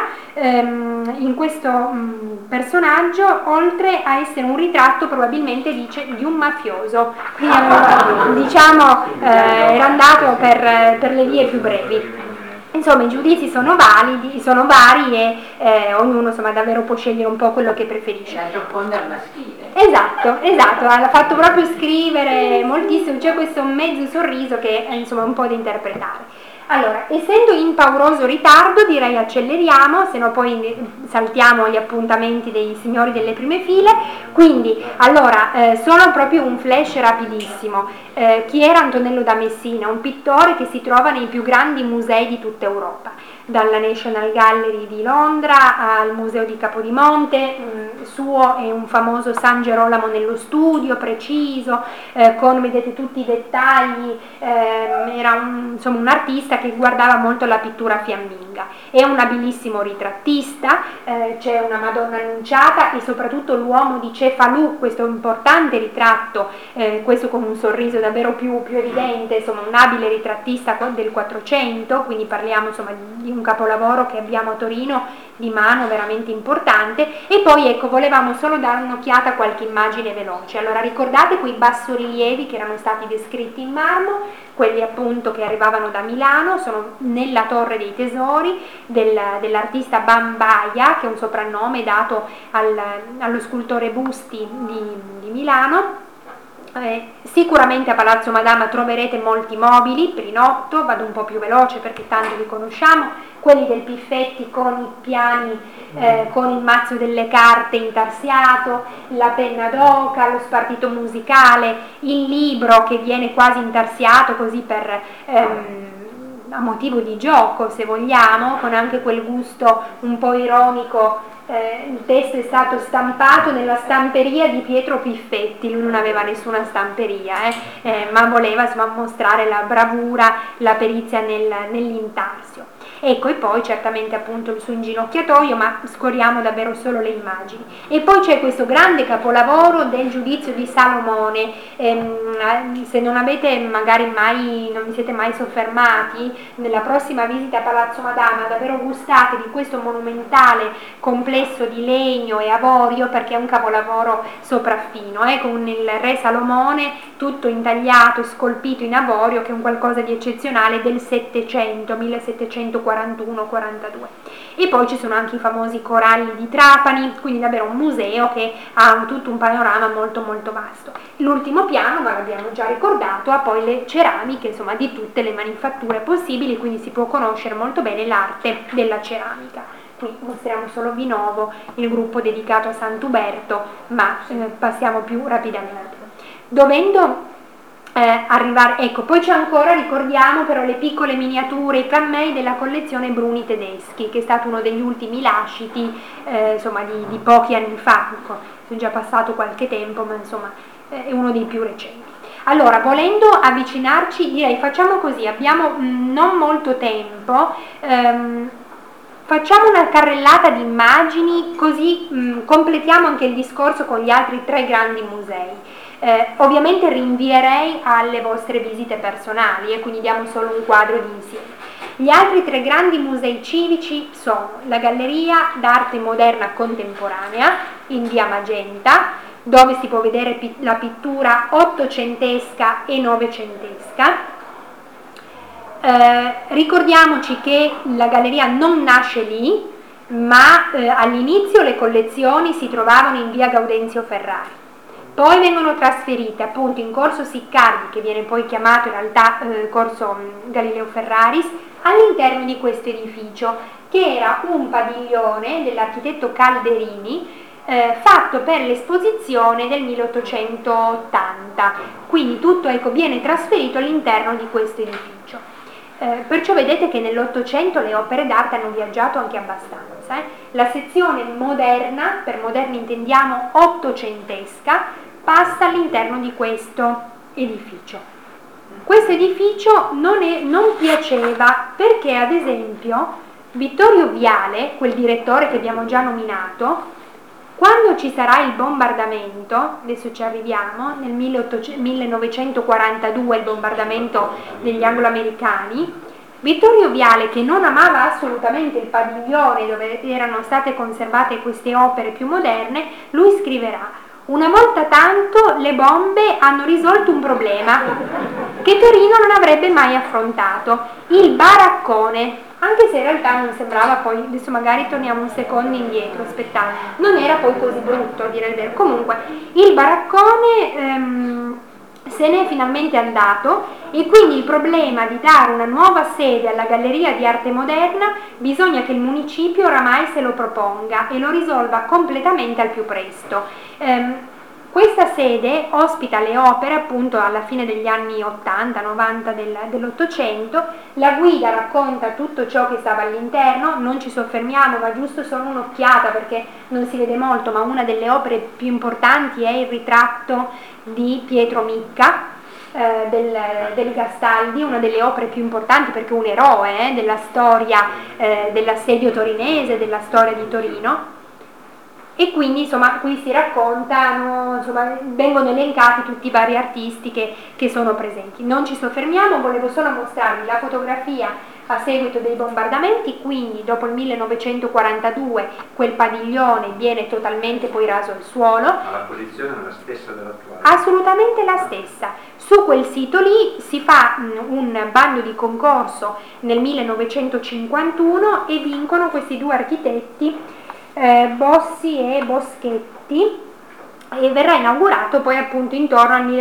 [SPEAKER 1] in questo personaggio, oltre a essere un ritratto probabilmente, dice, di un mafioso, quindi diciamo era andato per le vie più brevi. Insomma, i giudizi sono validi, sono vari, e ognuno insomma davvero può scegliere un po' quello che preferisce.
[SPEAKER 2] La Gioconda maschile.
[SPEAKER 1] Esatto, l'ha fatto proprio scrivere moltissimo, c'è questo mezzo sorriso che è insomma un po' da interpretare. Allora, essendo in pauroso ritardo, direi acceleriamo, se no poi saltiamo gli appuntamenti dei signori delle prime file. Quindi, allora, solo proprio un flash rapidissimo. Chi era Antonello da Messina? Un pittore che si trova nei più grandi musei di tutta Europa, dalla National Gallery di Londra al Museo di Capodimonte. Suo è un famoso San Gerolamo nello studio, preciso, con, vedete, tutti i dettagli. Era un artista che guardava molto la pittura fiamminga. lunga. È un abilissimo ritrattista, c'è una Madonna Annunciata e soprattutto l'uomo di Cefalù, questo importante ritratto, questo con un sorriso davvero più evidente, insomma un abile ritrattista del 400, quindi parliamo insomma di un capolavoro che abbiamo a Torino di mano veramente importante. E poi ecco, volevamo solo dare un'occhiata a qualche immagine veloce. Allora ricordate quei bassorilievi che erano stati descritti in marmo, quelli appunto che arrivavano da Milano, sono nella Torre dei Tesori dell'artista Bambaia, che è un soprannome dato allo scultore Busti di Milano. Sicuramente a Palazzo Madama troverete molti mobili per in 8, vado un po' più veloce perché tanto li conosciamo, quelli del Piffetti con i piani, con il mazzo delle carte intarsiato, la penna d'oca, lo spartito musicale, il libro che viene quasi intarsiato così a motivo di gioco, se vogliamo, con anche quel gusto un po' ironico. Il testo è stato stampato nella stamperia di Pietro Piffetti, lui non aveva nessuna stamperia, ma voleva insomma mostrare la bravura, la perizia nell'intarsio. Ecco, e poi certamente appunto il suo inginocchiatoio, ma scorriamo davvero solo le immagini. E poi c'è questo grande capolavoro del Giudizio di Salomone. Se non avete magari non vi siete mai soffermati, nella prossima visita a Palazzo Madama davvero gustate di questo monumentale complesso di legno e avorio, perché è un capolavoro sopraffino, con il re Salomone tutto intagliato e scolpito in avorio, che è un qualcosa di eccezionale del 700, 1741-42. E poi ci sono anche i famosi coralli di Trapani, quindi davvero un museo che ha tutto un panorama molto molto vasto. L'ultimo piano, ma l'abbiamo già ricordato, ha poi le ceramiche, insomma di tutte le manifatture possibili, quindi si può conoscere molto bene l'arte della ceramica. Qui mostriamo solo Vinovo, il gruppo dedicato a Sant'Uberto, ma passiamo più rapidamente. Dovendo arrivare, ecco, poi c'è ancora, ricordiamo però le piccole miniature, i cammei della collezione Bruni Tedeschi, che è stato uno degli ultimi lasciti insomma di pochi anni fa, ecco, è già passato qualche tempo, ma insomma è uno dei più recenti. Allora, volendo avvicinarci, direi facciamo così, abbiamo non molto tempo, facciamo una carrellata di immagini, così completiamo anche il discorso con gli altri 3 grandi musei. Ovviamente rinvierei alle vostre visite personali, quindi diamo solo un quadro di insieme. Gli altri 3 grandi musei civici sono la Galleria d'Arte Moderna Contemporanea in via Magenta, dove si può vedere la pittura ottocentesca e novecentesca. Ricordiamoci che la galleria non nasce lì, ma all'inizio le collezioni si trovavano in via Gaudenzio Ferrari. Poi vengono trasferite appunto in corso Siccardi, che viene poi chiamato in realtà corso Galileo Ferraris, all'interno di questo edificio, che era un padiglione dell'architetto Calderini, fatto per l'esposizione del 1880, quindi tutto viene trasferito all'interno di questo edificio. Perciò vedete che nell'Ottocento le opere d'arte hanno viaggiato anche abbastanza. La sezione moderna, per moderni intendiamo ottocentesca, passa all'interno di questo edificio. Questo edificio non piaceva perché, ad esempio, Vittorio Viale, quel direttore che abbiamo già nominato, quando ci sarà il bombardamento, adesso ci arriviamo, nel 1942 il bombardamento degli anglo-americani, Vittorio Viale, che non amava assolutamente il padiglione dove erano state conservate queste opere più moderne, lui scriverà: una volta tanto le bombe hanno risolto un problema che Torino non avrebbe mai affrontato, il baraccone. Anche se in realtà non sembrava poi, adesso magari torniamo un secondo indietro, aspettate, non era poi così brutto a dire il vero. Comunque, il baraccone se ne è finalmente andato e quindi il problema di dare una nuova sede alla Galleria di Arte Moderna bisogna che il municipio oramai se lo proponga e lo risolva completamente al più presto. Questa sede ospita le opere appunto alla fine degli anni 80-90 dell'Ottocento, la guida racconta tutto ciò che stava all'interno, non ci soffermiamo ma giusto solo un'occhiata perché non si vede molto, ma una delle opere più importanti è il ritratto di Pietro Micca, del Gastaldi, una delle opere più importanti perché è un eroe della storia dell'assedio torinese, della storia di Torino. E quindi insomma qui si raccontano, insomma, vengono elencati tutti i vari artisti che sono presenti. Non ci soffermiamo, volevo solo mostrarvi la fotografia a seguito dei bombardamenti, quindi dopo il 1942 quel padiglione viene totalmente poi raso al suolo.
[SPEAKER 4] Ma la posizione è la stessa dell'attuale?
[SPEAKER 1] Assolutamente la stessa. Su quel sito lì si fa un bando di concorso nel 1951 e vincono questi due architetti, Bossi e Boschetti, e verrà inaugurato poi appunto intorno al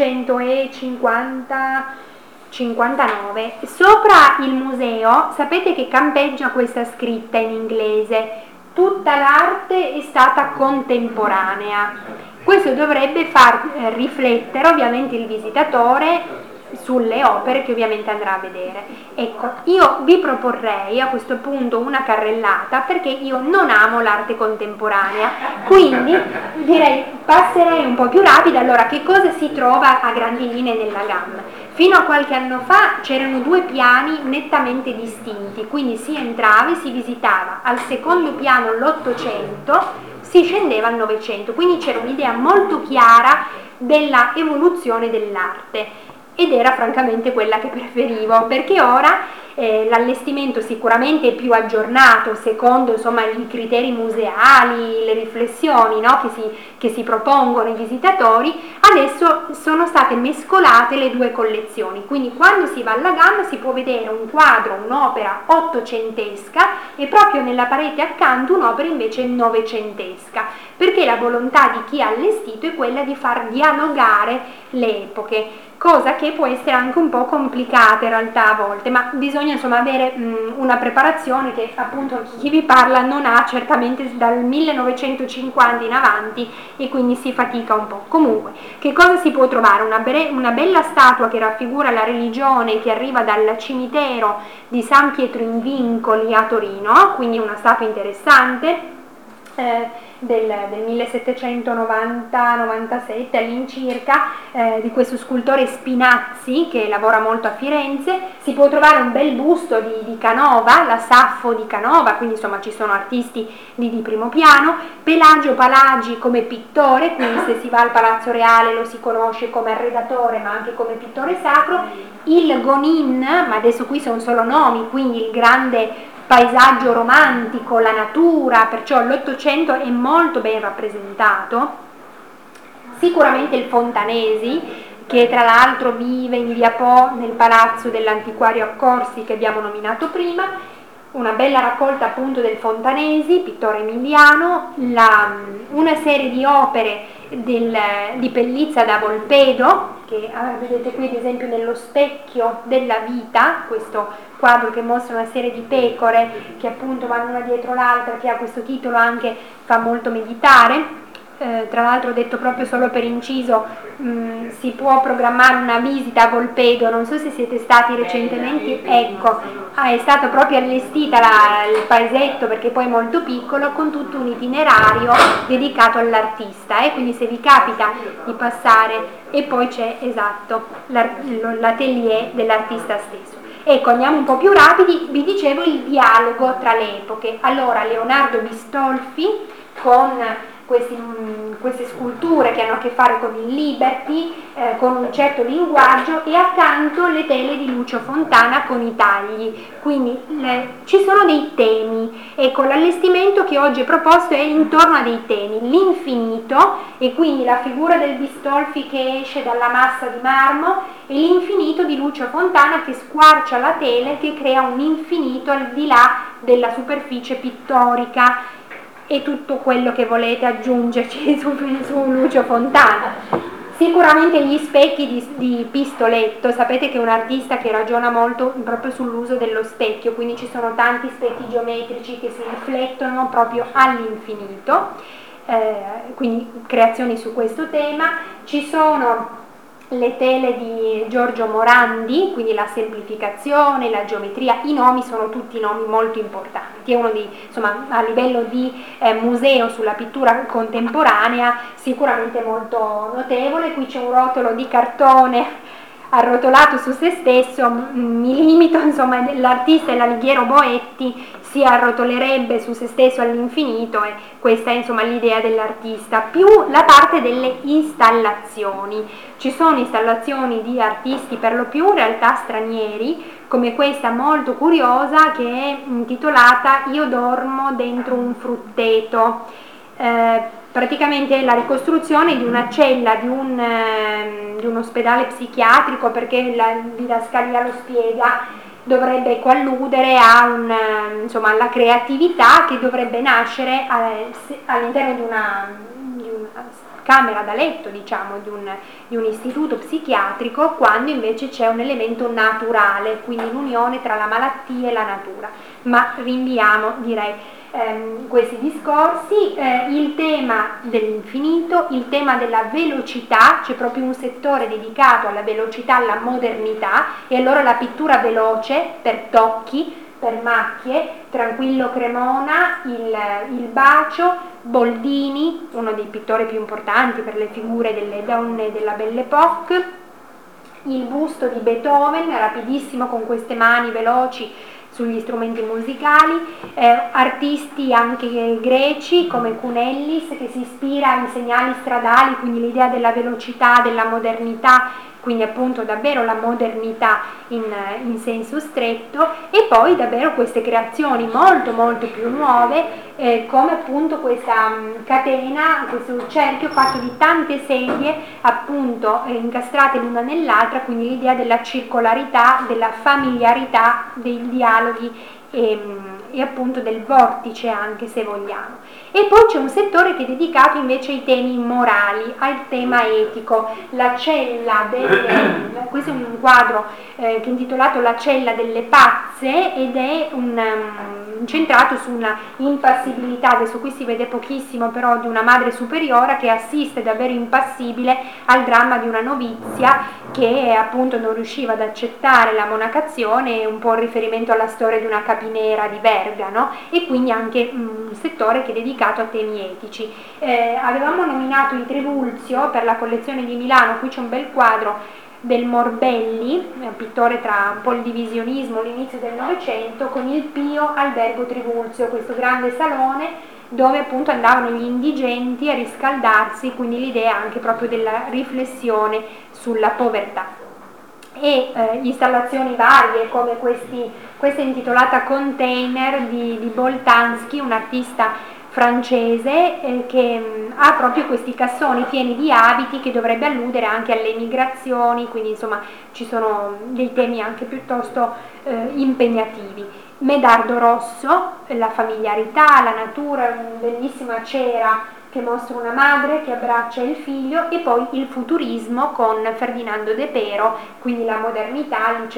[SPEAKER 1] 1959. Sopra il museo sapete che campeggia questa scritta in inglese: tutta l'arte è stata contemporanea. Questo dovrebbe far riflettere ovviamente il visitatore sulle opere che ovviamente andrà a vedere. Ecco, io vi proporrei a questo punto una carrellata perché io non amo l'arte contemporanea, quindi direi passerei un po' più rapida. Allora, che cosa si trova a grandi linee nella gamma? Fino a qualche anno fa c'erano due piani nettamente distinti, quindi si entrava e si visitava al secondo piano l'Ottocento, si scendeva al Novecento, quindi c'era un'idea molto chiara della evoluzione dell'arte. Ed era francamente quella che preferivo, perché ora l'allestimento sicuramente è più aggiornato secondo insomma i criteri museali, le riflessioni, no, che si propongono ai visitatori. Adesso sono state mescolate le due collezioni, quindi quando si va alla Gamma si può vedere un quadro, un'opera ottocentesca e proprio nella parete accanto un'opera invece novecentesca, perché la volontà di chi ha allestito è quella di far dialogare le epoche, cosa che può essere anche un po' complicata in realtà a volte, ma bisogna insomma avere una preparazione che appunto chi vi parla non ha certamente dal 1950 in avanti, e quindi si fatica un po'. Comunque, che cosa si può trovare? Una bella statua che raffigura la religione, che arriva dal cimitero di San Pietro in Vincoli a Torino, quindi una statua interessante, del 1790-97 all'incirca, di questo scultore Spinazzi che lavora molto a Firenze. Si può trovare un bel busto di Canova, la Saffo di Canova, quindi insomma ci sono artisti di primo piano. Pelagio Palagi come pittore, quindi se si va al Palazzo Reale lo si conosce come arredatore ma anche come pittore sacro. Il Gonin, ma adesso qui sono solo nomi, quindi il grande paesaggio romantico, la natura, perciò l'Ottocento è molto ben rappresentato. Sicuramente il Fontanesi, che tra l'altro vive in via Po nel palazzo dell'antiquario Accorsi che abbiamo nominato prima, una bella raccolta appunto del Fontanesi, pittore emiliano, una serie di opere di Pellizza da Volpedo, che vedete qui ad esempio nello Specchio della vita, questo quadro che mostra una serie di pecore che appunto vanno una dietro l'altra, che ha questo titolo anche, fa molto meditare. Tra l'altro, detto proprio solo per inciso, si può programmare una visita a Volpedo, non so se siete stati recentemente, ecco, è stato proprio allestita il paesetto, perché poi è molto piccolo, con tutto un itinerario dedicato all'artista, quindi se vi capita di passare, e poi c'è esatto l'atelier dell'artista stesso. Ecco, andiamo un po' più rapidi. Vi dicevo il dialogo tra le epoche. Allora, Leonardo Bistolfi con queste sculture che hanno a che fare con il Liberty, con un certo linguaggio, e accanto le tele di Lucio Fontana con i tagli. Quindi ci sono dei temi. Ecco, l'allestimento che oggi è proposto è intorno a dei temi: l'infinito, e quindi la figura del Bistolfi che esce dalla massa di marmo, e l'infinito di Lucio Fontana che squarcia la tele, che crea un infinito al di là della superficie pittorica, e tutto quello che volete aggiungerci su Lucio Fontana. Sicuramente gli specchi di Pistoletto, sapete che è un artista che ragiona molto proprio sull'uso dello specchio, quindi ci sono tanti specchi geometrici che si riflettono proprio all'infinito, quindi creazioni su questo tema. Ci sono le tele di Giorgio Morandi, quindi la semplificazione, la geometria, i nomi sono tutti nomi molto importanti, è uno di, insomma, a livello di museo sulla pittura contemporanea sicuramente molto notevole. Qui c'è un rotolo di cartone arrotolato su se stesso, mi limito, insomma, l'artista l'Alighiero Boetti si arrotolerebbe su se stesso all'infinito, e questa è insomma l'idea dell'artista, più la parte delle installazioni. Ci sono installazioni di artisti per lo più in realtà stranieri, come questa molto curiosa che è intitolata Io dormo dentro un frutteto. Praticamente è la ricostruzione di una cella di un ospedale psichiatrico, perché la didascalia lo spiega, dovrebbe alludere alla creatività che dovrebbe nascere all'interno di una camera da letto, diciamo, di un istituto psichiatrico, quando invece c'è un elemento naturale, quindi l'unione tra la malattia e la natura. Ma rinviamo, direi, questi discorsi. Il tema dell'infinito, il tema della velocità, c'è proprio un settore dedicato alla velocità, alla modernità, e allora la pittura veloce per tocchi, per macchie, Tranquillo Cremona, il Bacio, Boldini, uno dei pittori più importanti per le figure delle donne della Belle Époque, il busto di Beethoven, rapidissimo con queste mani veloci sugli strumenti musicali, artisti anche greci come Cunellis, che si ispira ai segnali stradali, quindi l'idea della velocità, della modernità, quindi appunto davvero la modernità in senso stretto, e poi davvero queste creazioni molto molto più nuove, come appunto questa catena, questo cerchio fatto di tante sedie appunto incastrate l'una nell'altra, quindi l'idea della circolarità, della familiarità, dei dialoghi e appunto del vortice, anche se vogliamo. E poi c'è un settore che è dedicato invece ai temi morali, al tema etico, la cella questo è un quadro che è intitolato La cella delle pazze, ed è centrato su una impassibilità, adesso qui si vede pochissimo, però, di una madre superiora che assiste davvero impassibile al dramma di una novizia che appunto non riusciva ad accettare la monacazione, un po' in riferimento alla storia di una capinera di Verga, no? E quindi anche un settore che è dedicato a temi etici. Avevamo nominato il Trivulzio per la collezione di Milano, qui c'è un bel quadro del Morbelli, un pittore tra un po' il divisionismo, l'inizio del Novecento, con il Pio Albergo Trivulzio, questo grande salone dove appunto andavano gli indigenti a riscaldarsi, quindi l'idea anche proprio della riflessione sulla povertà. E installazioni varie come questa è intitolata Container di Boltanski, un artista francese che ha proprio questi cassoni pieni di abiti, che dovrebbe alludere anche alle migrazioni, quindi insomma ci sono dei temi anche piuttosto impegnativi. Medardo Rosso, la familiarità, la natura, una bellissima cera che mostra una madre che abbraccia il figlio, e poi il futurismo con Ferdinando De Pero, quindi la modernità. Lì c'è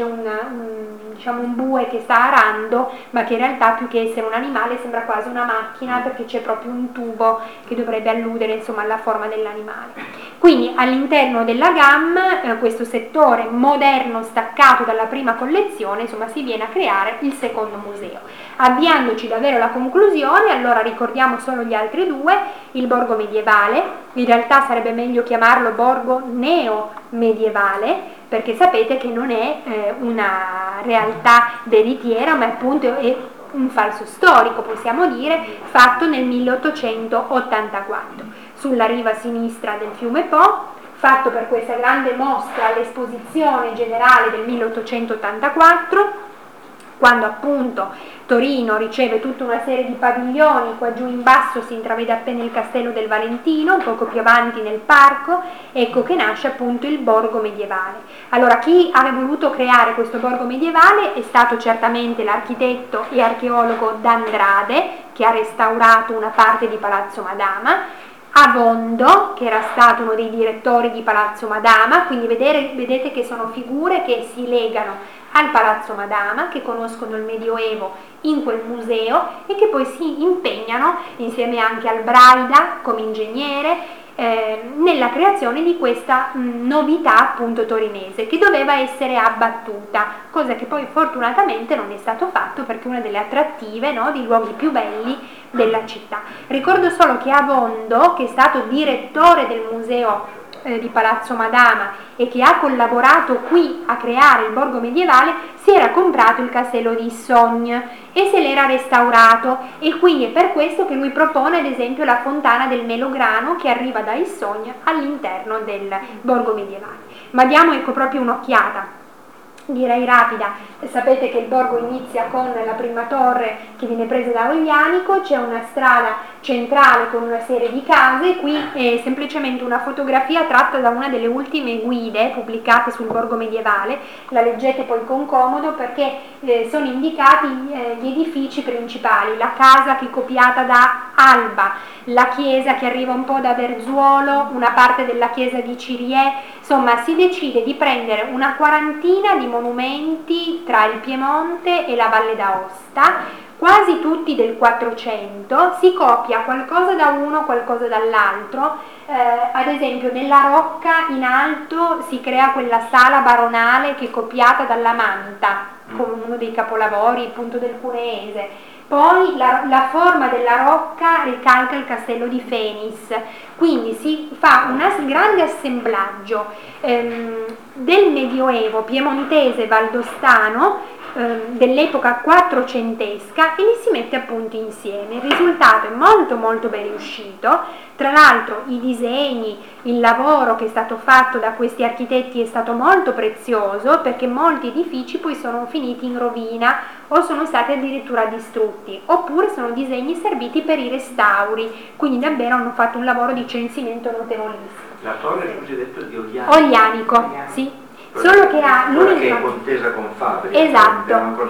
[SPEAKER 1] un bue che sta arando, ma che in realtà più che essere un animale sembra quasi una macchina, perché c'è proprio un tubo che dovrebbe alludere insomma alla forma dell'animale. Quindi all'interno della GAM, questo settore moderno staccato dalla prima collezione, insomma si viene a creare il secondo museo. Avviandoci davvero alla conclusione, allora ricordiamo solo gli altri due: il borgo medievale, in realtà sarebbe meglio chiamarlo borgo neo-medievale, perché sapete che non è una realtà veritiera, ma appunto è un falso storico, possiamo dire, fatto nel 1884, sulla riva sinistra del fiume Po, fatto per questa grande mostra all'Esposizione Generale del 1884, quando appunto Torino riceve tutta una serie di padiglioni. Qua giù in basso si intravede appena il Castello del Valentino, poco più avanti nel parco, ecco che nasce appunto il borgo medievale. Allora, chi ha voluto creare questo borgo medievale è stato certamente l'architetto e archeologo D'Andrade, che ha restaurato una parte di Palazzo Madama, Avondo, che era stato uno dei direttori di Palazzo Madama, quindi vedete che sono figure che si legano al Palazzo Madama, che conoscono il Medioevo in quel museo e che poi si impegnano, insieme anche al Braida come ingegnere, nella creazione di questa novità appunto torinese, che doveva essere abbattuta, cosa che poi fortunatamente non è stato fatto, perché è una delle attrattive, no, dei luoghi più belli della città. Ricordo solo che Avondo, che è stato direttore del museo di Palazzo Madama e che ha collaborato qui a creare il borgo medievale, si era comprato il castello di Issogne e se l'era restaurato, e quindi è per questo che lui propone ad esempio la fontana del Melograno che arriva da Issogne all'interno del borgo medievale. Ma diamo ecco proprio un'occhiata, direi rapida. Sapete che il borgo inizia con la prima torre che viene presa da Oglianico, c'è una strada centrale con una serie di case. Qui è semplicemente una fotografia tratta da una delle ultime guide pubblicate sul borgo medievale, la leggete poi con comodo perché sono indicati gli edifici principali, la casa che è copiata da Alba, la chiesa che arriva un po' da Verzuolo, una parte della chiesa di Cirié. Insomma, si decide di prendere una quarantina di monumenti tra il Piemonte e la Valle d'Aosta, quasi tutti del 400, si copia qualcosa da uno, qualcosa dall'altro. Ad esempio nella Rocca in alto si crea quella sala baronale che è copiata dalla Manta, come uno dei capolavori appunto del Cuneese. Poi la forma della rocca ricalca il castello di Fenis, quindi si fa un grande assemblaggio del Medioevo piemontese valdostano dell'epoca quattrocentesca e li si mette appunto insieme. Il risultato è molto molto ben riuscito. Tra l'altro i disegni, il lavoro che è stato fatto da questi architetti è stato molto prezioso, perché molti edifici poi sono finiti in rovina o sono stati addirittura distrutti, oppure sono disegni serviti per i restauri, quindi davvero hanno fatto un lavoro di censimento notevolissimo.
[SPEAKER 4] La torre, scusi, detto di Oglianico.
[SPEAKER 1] Oglianico, sì. Solo che ha
[SPEAKER 4] l'unica che è contesa con Fabri.
[SPEAKER 1] Esatto,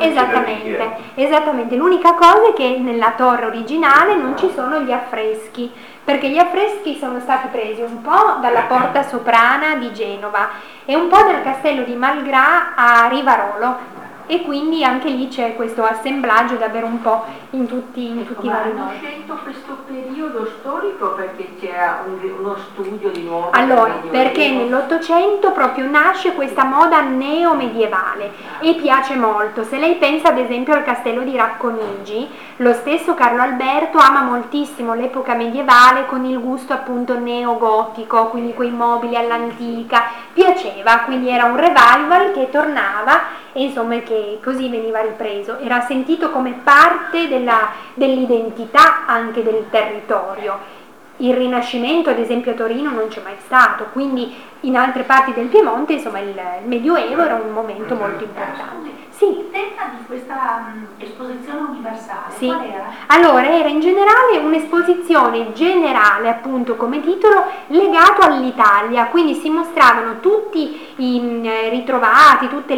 [SPEAKER 1] esattamente. L'unica cosa è che nella torre originale non ci sono gli affreschi, perché gli affreschi sono stati presi un po' dalla Porta Soprana di Genova e un po' dal castello di Malgras a Rivarolo, e quindi anche lì c'è questo assemblaggio davvero un po' in tutti i vari
[SPEAKER 2] modi. Ma hanno scelto questo periodo storico perché c'era uno studio di nuovo?
[SPEAKER 1] Allora, perché nell'Ottocento proprio nasce questa moda neomedievale e piace molto. Se lei pensa ad esempio al castello di Racconigi, lo stesso Carlo Alberto ama moltissimo l'epoca medievale con il gusto appunto neogotico, quindi quei mobili all'antica, piaceva, quindi era un revival che tornava e insomma che così veniva ripreso, era sentito come parte dell'identità anche del territorio. Il Rinascimento ad esempio a Torino non c'è mai stato, quindi in altre parti del Piemonte insomma il Medioevo era un momento molto importante. Sì.
[SPEAKER 6] Il tema di questa esposizione universale,
[SPEAKER 1] sì.
[SPEAKER 6] Qual era?
[SPEAKER 1] Allora era in generale un'esposizione generale, appunto come titolo, legato all'Italia, quindi si mostravano tutti i ritrovati, tutte le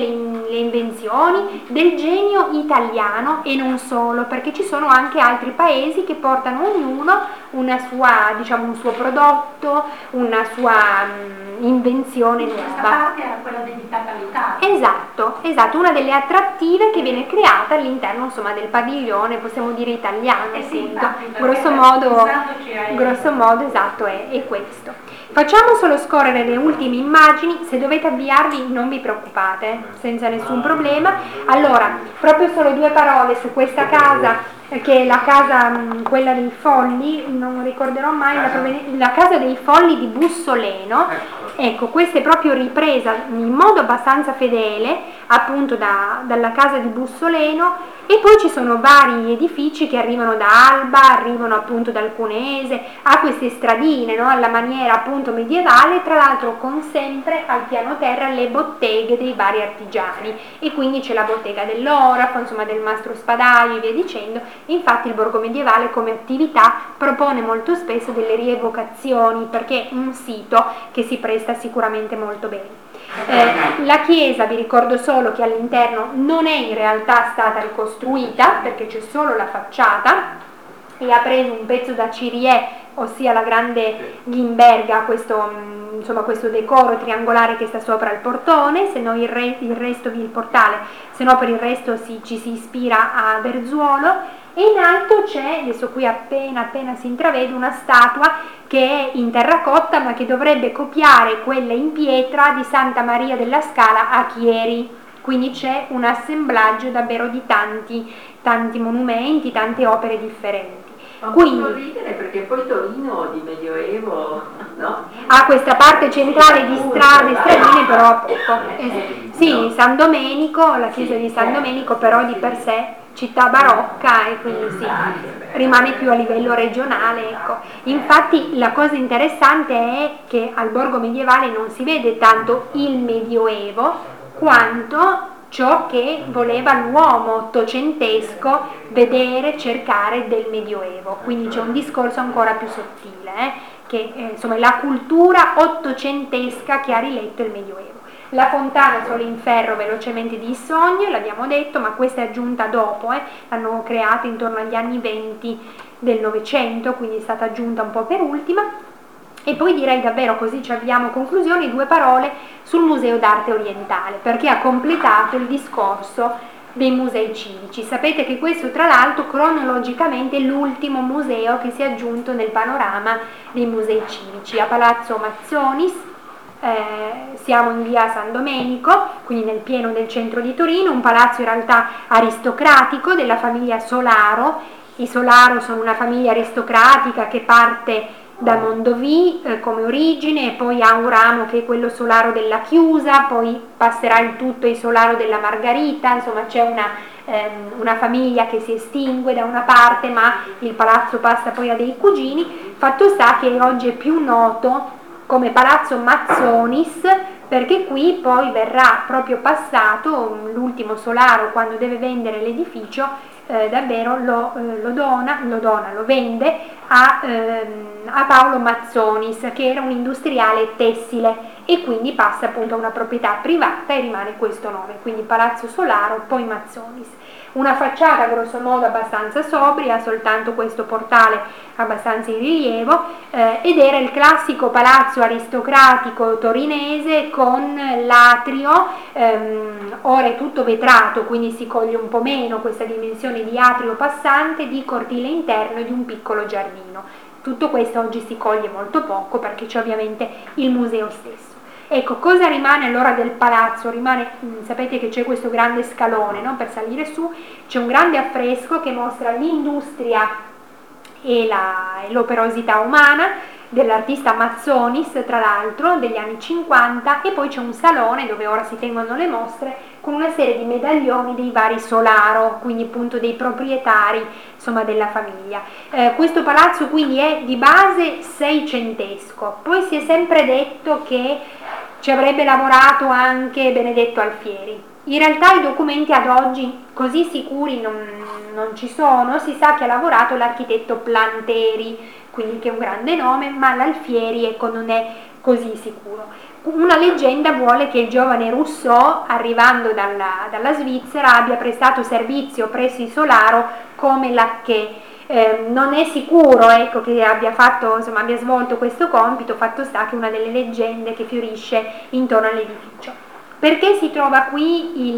[SPEAKER 1] invenzioni del genio italiano e non solo, perché ci sono anche altri paesi che portano ognuno una sua, diciamo, un suo prodotto, una sua invenzione nuova.
[SPEAKER 6] Questa parte era quella dedicata all'Italia.
[SPEAKER 1] Esatto, una delle attrattive che viene creata all'interno insomma del padiglione, possiamo dire italiano,
[SPEAKER 6] sì,
[SPEAKER 1] appunto.
[SPEAKER 6] infatti,
[SPEAKER 1] Grosso modo esatto è questo. Facciamo solo scorrere le ultime immagini, se dovete avviarvi non vi preoccupate, senza nessun problema. Allora, proprio solo due parole su questa casa, che è la casa, quella dei Folli, non ricorderò mai la casa dei Folli di Bussoleno. Ecco, questa è proprio ripresa in modo abbastanza fedele appunto dalla casa di Bussoleno, e poi ci sono vari edifici che arrivano da Alba, arrivano appunto dal Cuneese, a queste stradine, no? Alla maniera appunto medievale, tra l'altro con sempre al piano terra le botteghe dei vari artigiani, e quindi c'è la bottega dell'orafo, insomma del mastro spadaio e via dicendo. Infatti il borgo medievale come attività propone molto spesso delle rievocazioni, perché è un sito che si presta sicuramente molto bene. La chiesa, vi ricordo solo che all'interno non è in realtà stata ricostruita, perché c'è solo la facciata, e ha preso un pezzo da Cirié, ossia la grande Ghinberga, questo decoro triangolare che sta sopra il portone, se no il portale, se no per il resto ci si ispira a Verzuolo. E in alto c'è, adesso qui appena si intravede, una statua che è in terracotta ma che dovrebbe copiare quella in pietra di Santa Maria della Scala a Chieri, quindi c'è un assemblaggio davvero di tanti monumenti, tante opere differenti.
[SPEAKER 2] Ma
[SPEAKER 1] Quindi
[SPEAKER 2] posso ridere perché poi Torino di Medioevo, no?
[SPEAKER 1] ha questa parte centrale di strade, stradine, però poco. Sì, San Domenico, la chiesa di San Domenico però di per sé città barocca e quindi sì, rimane più a livello regionale, ecco. Infatti la cosa interessante è che al borgo medievale non si vede tanto il Medioevo quanto ciò che voleva l'uomo ottocentesco vedere, cercare del Medioevo, quindi c'è un discorso ancora più sottile, che insomma è la cultura ottocentesca che ha riletto il Medioevo. La fontana solo in ferro velocemente di Sogno, l'abbiamo detto, ma questa è aggiunta dopo, l'hanno creata intorno agli anni 20 del Novecento, quindi è stata aggiunta un po' per ultima. E poi direi davvero, così ci avviamo a conclusione, 2 parole sul Museo d'Arte Orientale, perché ha completato il discorso dei musei civici. Sapete che questo tra l'altro cronologicamente è l'ultimo museo che si è aggiunto nel panorama dei musei civici. A Palazzo Mazzonis, siamo in via San Domenico, quindi nel pieno del centro di Torino, un palazzo in realtà aristocratico della famiglia Solaro. I Solaro sono una famiglia aristocratica che parte da Mondovì come origine e poi ha un ramo che è quello Solaro della Chiusa, poi passerà il tutto ai Solaro della Margarita, insomma c'è una famiglia che si estingue da una parte ma il palazzo passa poi a dei cugini. Fatto sta che oggi è più noto come Palazzo Mazzonis perché qui poi verrà proprio passato l'ultimo Solaro quando deve vendere l'edificio, davvero lo vende a Paolo Mazzonis, che era un industriale tessile, e quindi passa appunto a una proprietà privata e rimane questo nome, quindi Palazzo Solaro, poi Mazzonis. Una facciata grosso modo abbastanza sobria, soltanto questo portale abbastanza in rilievo, ed era il classico palazzo aristocratico torinese con l'atrio, ora è tutto vetrato, quindi si coglie un po' meno questa dimensione di atrio passante, di cortile interno e di un piccolo giardino. Tutto questo oggi si coglie molto poco perché c'è ovviamente il museo stesso. Ecco, cosa rimane allora del palazzo? Sapete che c'è questo grande scalone, no? Per salire su c'è un grande affresco che mostra l'industria e l'operosità umana dell'artista Mazzonis, tra l'altro, degli anni 50, e poi c'è un salone dove ora si tengono le mostre con una serie di medaglioni dei vari Solaro, quindi appunto dei proprietari, insomma, della famiglia. Questo palazzo quindi è di base seicentesco, poi si è sempre detto che ci avrebbe lavorato anche Benedetto Alfieri. In realtà i documenti ad oggi così sicuri non ci sono, si sa che ha lavorato l'architetto Planteri, quindi che è un grande nome, ma l'Alfieri ecco non è così sicuro. Una leggenda vuole che il giovane Rousseau, arrivando dalla Svizzera, abbia prestato servizio presso i Solaro come lacchè. Non è sicuro ecco, che abbia svolto questo compito, fatto sta che è una delle leggende che fiorisce intorno all'edificio. Perché si trova qui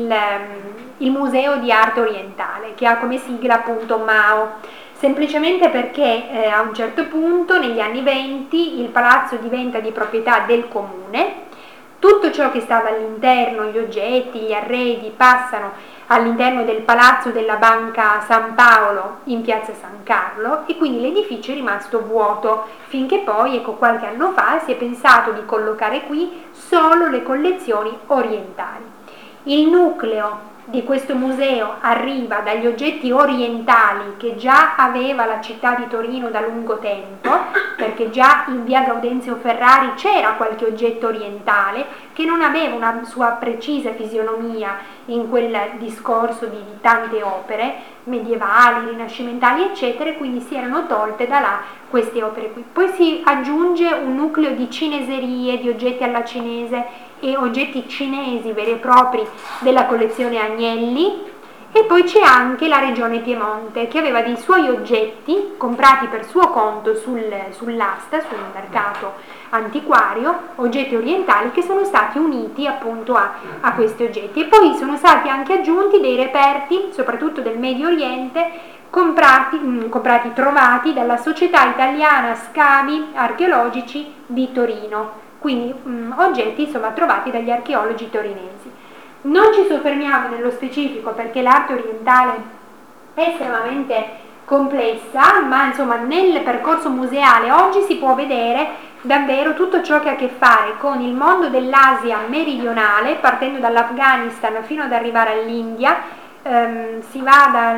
[SPEAKER 1] il Museo di Arte Orientale, che ha come sigla appunto MAO? Semplicemente perché a un certo punto, negli anni 20, il palazzo diventa di proprietà del comune, tutto ciò che stava all'interno, gli oggetti, gli arredi, passano all'interno del palazzo della Banca San Paolo in piazza San Carlo e quindi l'edificio è rimasto vuoto finché poi, ecco, qualche anno fa si è pensato di collocare qui solo le collezioni orientali. Il nucleo di questo museo arriva dagli oggetti orientali che già aveva la città di Torino da lungo tempo, perché già in via Gaudenzio Ferrari c'era qualche oggetto orientale che non aveva una sua precisa fisionomia in quel discorso di tante opere medievali, rinascimentali eccetera, quindi si erano tolte da là queste opere qui. Poi si aggiunge un nucleo di cineserie, di oggetti alla cinese e oggetti cinesi veri e propri della collezione Agnelli, e poi c'è anche la regione Piemonte che aveva dei suoi oggetti comprati per suo conto sull'asta, sul mercato antiquario, oggetti orientali che sono stati uniti appunto a questi oggetti, e poi sono stati anche aggiunti dei reperti soprattutto del Medio Oriente trovati dalla Società Italiana Scavi Archeologici di Torino, quindi oggetti insomma trovati dagli archeologi torinesi. Non ci soffermiamo nello specifico perché l'arte orientale è estremamente complessa, ma insomma nel percorso museale oggi si può vedere davvero tutto ciò che ha a che fare con il mondo dell'Asia meridionale, partendo dall'Afghanistan fino ad arrivare all'India. Si va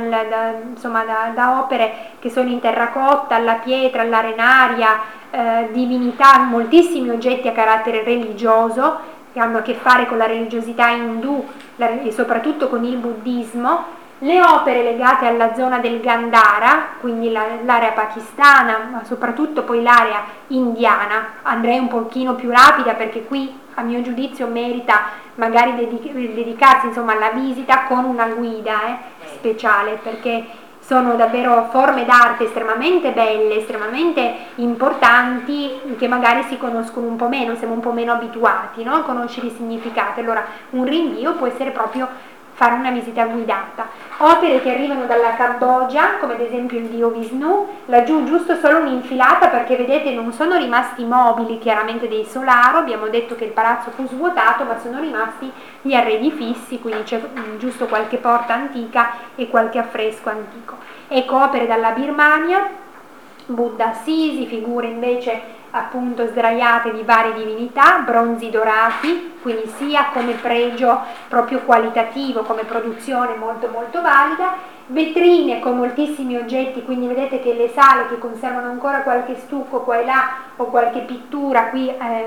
[SPEAKER 1] da opere che sono in terracotta, alla pietra, all'arenaria, divinità, moltissimi oggetti a carattere religioso che hanno a che fare con la religiosità indù e soprattutto con il buddismo. Le opere legate alla zona del Gandhara, quindi l'area pakistana, ma soprattutto poi l'area indiana. Andrei un pochino più rapida perché qui a mio giudizio merita magari dedicarsi insomma alla visita con una guida speciale, perché sono davvero forme d'arte estremamente belle, estremamente importanti, che magari si conoscono un po' meno, siamo un po' meno abituati, no? A conoscere i significati. Allora un rinvio può essere proprio fare una visita guidata. Opere che arrivano dalla Cambogia, come ad esempio il dio Vishnu, laggiù giusto solo un'infilata perché vedete non sono rimasti mobili chiaramente dei Solaro, abbiamo detto che il palazzo fu svuotato, ma sono rimasti gli arredi fissi, quindi c'è giusto qualche porta antica e qualche affresco antico. Ecco opere dalla Birmania, Buddha Assisi, figure invece appunto sdraiate di varie divinità, bronzi dorati, quindi sia come pregio proprio qualitativo, come produzione molto molto valida, vetrine con moltissimi oggetti, quindi vedete che le sale che conservano ancora qualche stucco qua e là o qualche pittura qui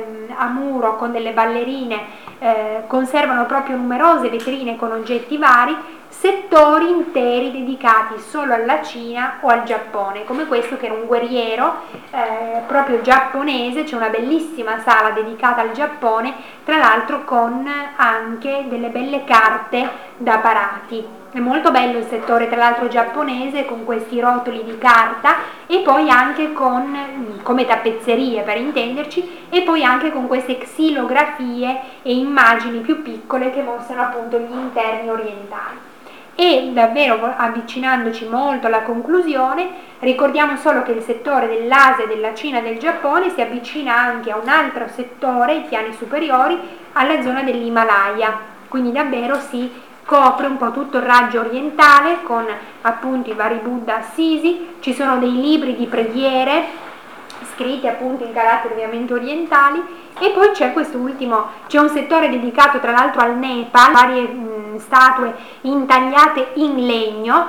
[SPEAKER 1] a muro con delle ballerine conservano proprio numerose vetrine con oggetti vari, settori interi dedicati solo alla Cina o al Giappone, come questo che era un guerriero proprio giapponese. C'è una bellissima sala dedicata al Giappone, tra l'altro con anche delle belle carte da parati. È molto bello il settore tra l'altro giapponese con questi rotoli di carta e poi anche come tappezzerie per intenderci, e poi anche con queste xilografie e immagini più piccole che mostrano appunto gli interni orientali. E davvero avvicinandoci molto alla conclusione, ricordiamo solo che il settore dell'Asia, della Cina e del Giappone si avvicina anche a un altro settore, i piani superiori, alla zona dell'Himalaya, quindi davvero si copre un po' tutto il raggio orientale con appunto i vari Buddha Assisi. Ci sono dei libri di preghiere scritti appunto in caratteri ovviamente orientali, e poi c'è c'è un settore dedicato tra l'altro al Nepal, varie statue intagliate in legno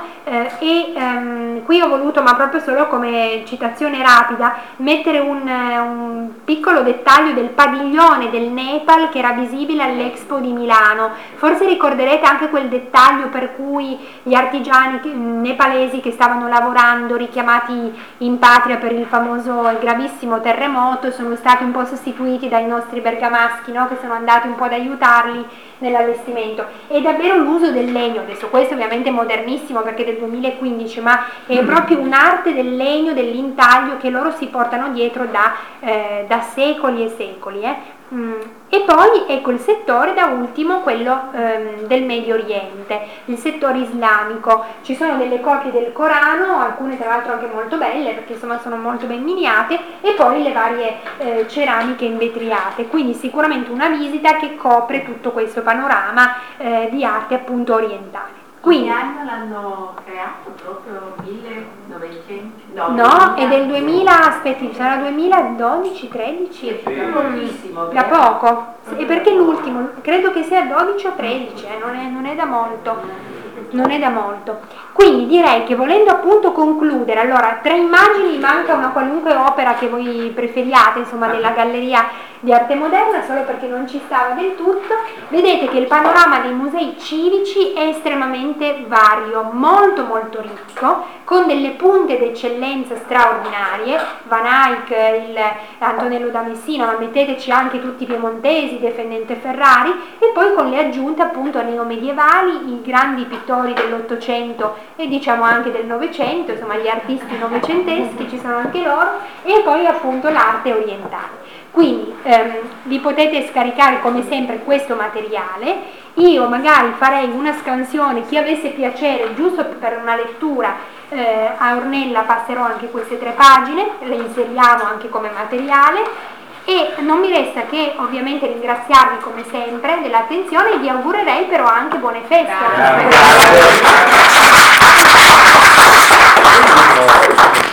[SPEAKER 1] qui ho voluto, ma proprio solo come citazione rapida, mettere un piccolo dettaglio del padiglione del Nepal che era visibile all'Expo di Milano. Forse ricorderete anche quel dettaglio per cui gli artigiani nepalesi che stavano lavorando, richiamati in patria per il famoso e gravissimo terremoto, sono stati un po' sostituiti dai nostri bergamaschi, no? Che sono andati un po' ad aiutarli nell'allestimento. E davvero l'uso del legno, adesso questo ovviamente è modernissimo perché è del 2015, ma è proprio un'arte del legno, dell'intaglio che loro si portano dietro da secoli e secoli. E poi ecco il settore da ultimo, quello del Medio Oriente, il settore islamico. Ci sono delle copie del Corano, alcune tra l'altro anche molto belle perché insomma sono molto ben miniate, e poi le varie ceramiche invetriate, quindi sicuramente una visita che copre tutto questo panorama di arte appunto orientale.
[SPEAKER 2] Quindi anno l'hanno creato proprio 1900?
[SPEAKER 1] No, è del 2000, aspetti, sarà 2012, 13?
[SPEAKER 2] Pochissimo.
[SPEAKER 1] Da poco. E perché l'ultimo, credo che sia 12 o 13, non è da molto. Non è da molto. Quindi direi che volendo appunto concludere, allora 3 immagini, manca una qualunque opera che voi preferiate, insomma, della Galleria di Arte Moderna, solo perché non ci stava del tutto. Vedete che il panorama dei musei civici è estremamente vario, molto molto ricco, con delle punte d'eccellenza straordinarie, Van Eyck, il Antonello da Messina, ma metteteci anche tutti i piemontesi, Defendente Ferrari, e poi con le aggiunte appunto neomedievali, i grandi pittori dell'Ottocento e diciamo anche del Novecento, insomma gli artisti novecenteschi, ci sono anche loro, e poi appunto l'arte orientale. Quindi vi potete scaricare come sempre questo materiale. Io magari farei una scansione, chi avesse piacere, giusto per una lettura a Ornella passerò anche queste 3 pagine, le inseriamo anche come materiale, e non mi resta che ovviamente ringraziarvi come sempre dell'attenzione e vi augurerei però anche buone feste. Grazie.
[SPEAKER 7] sono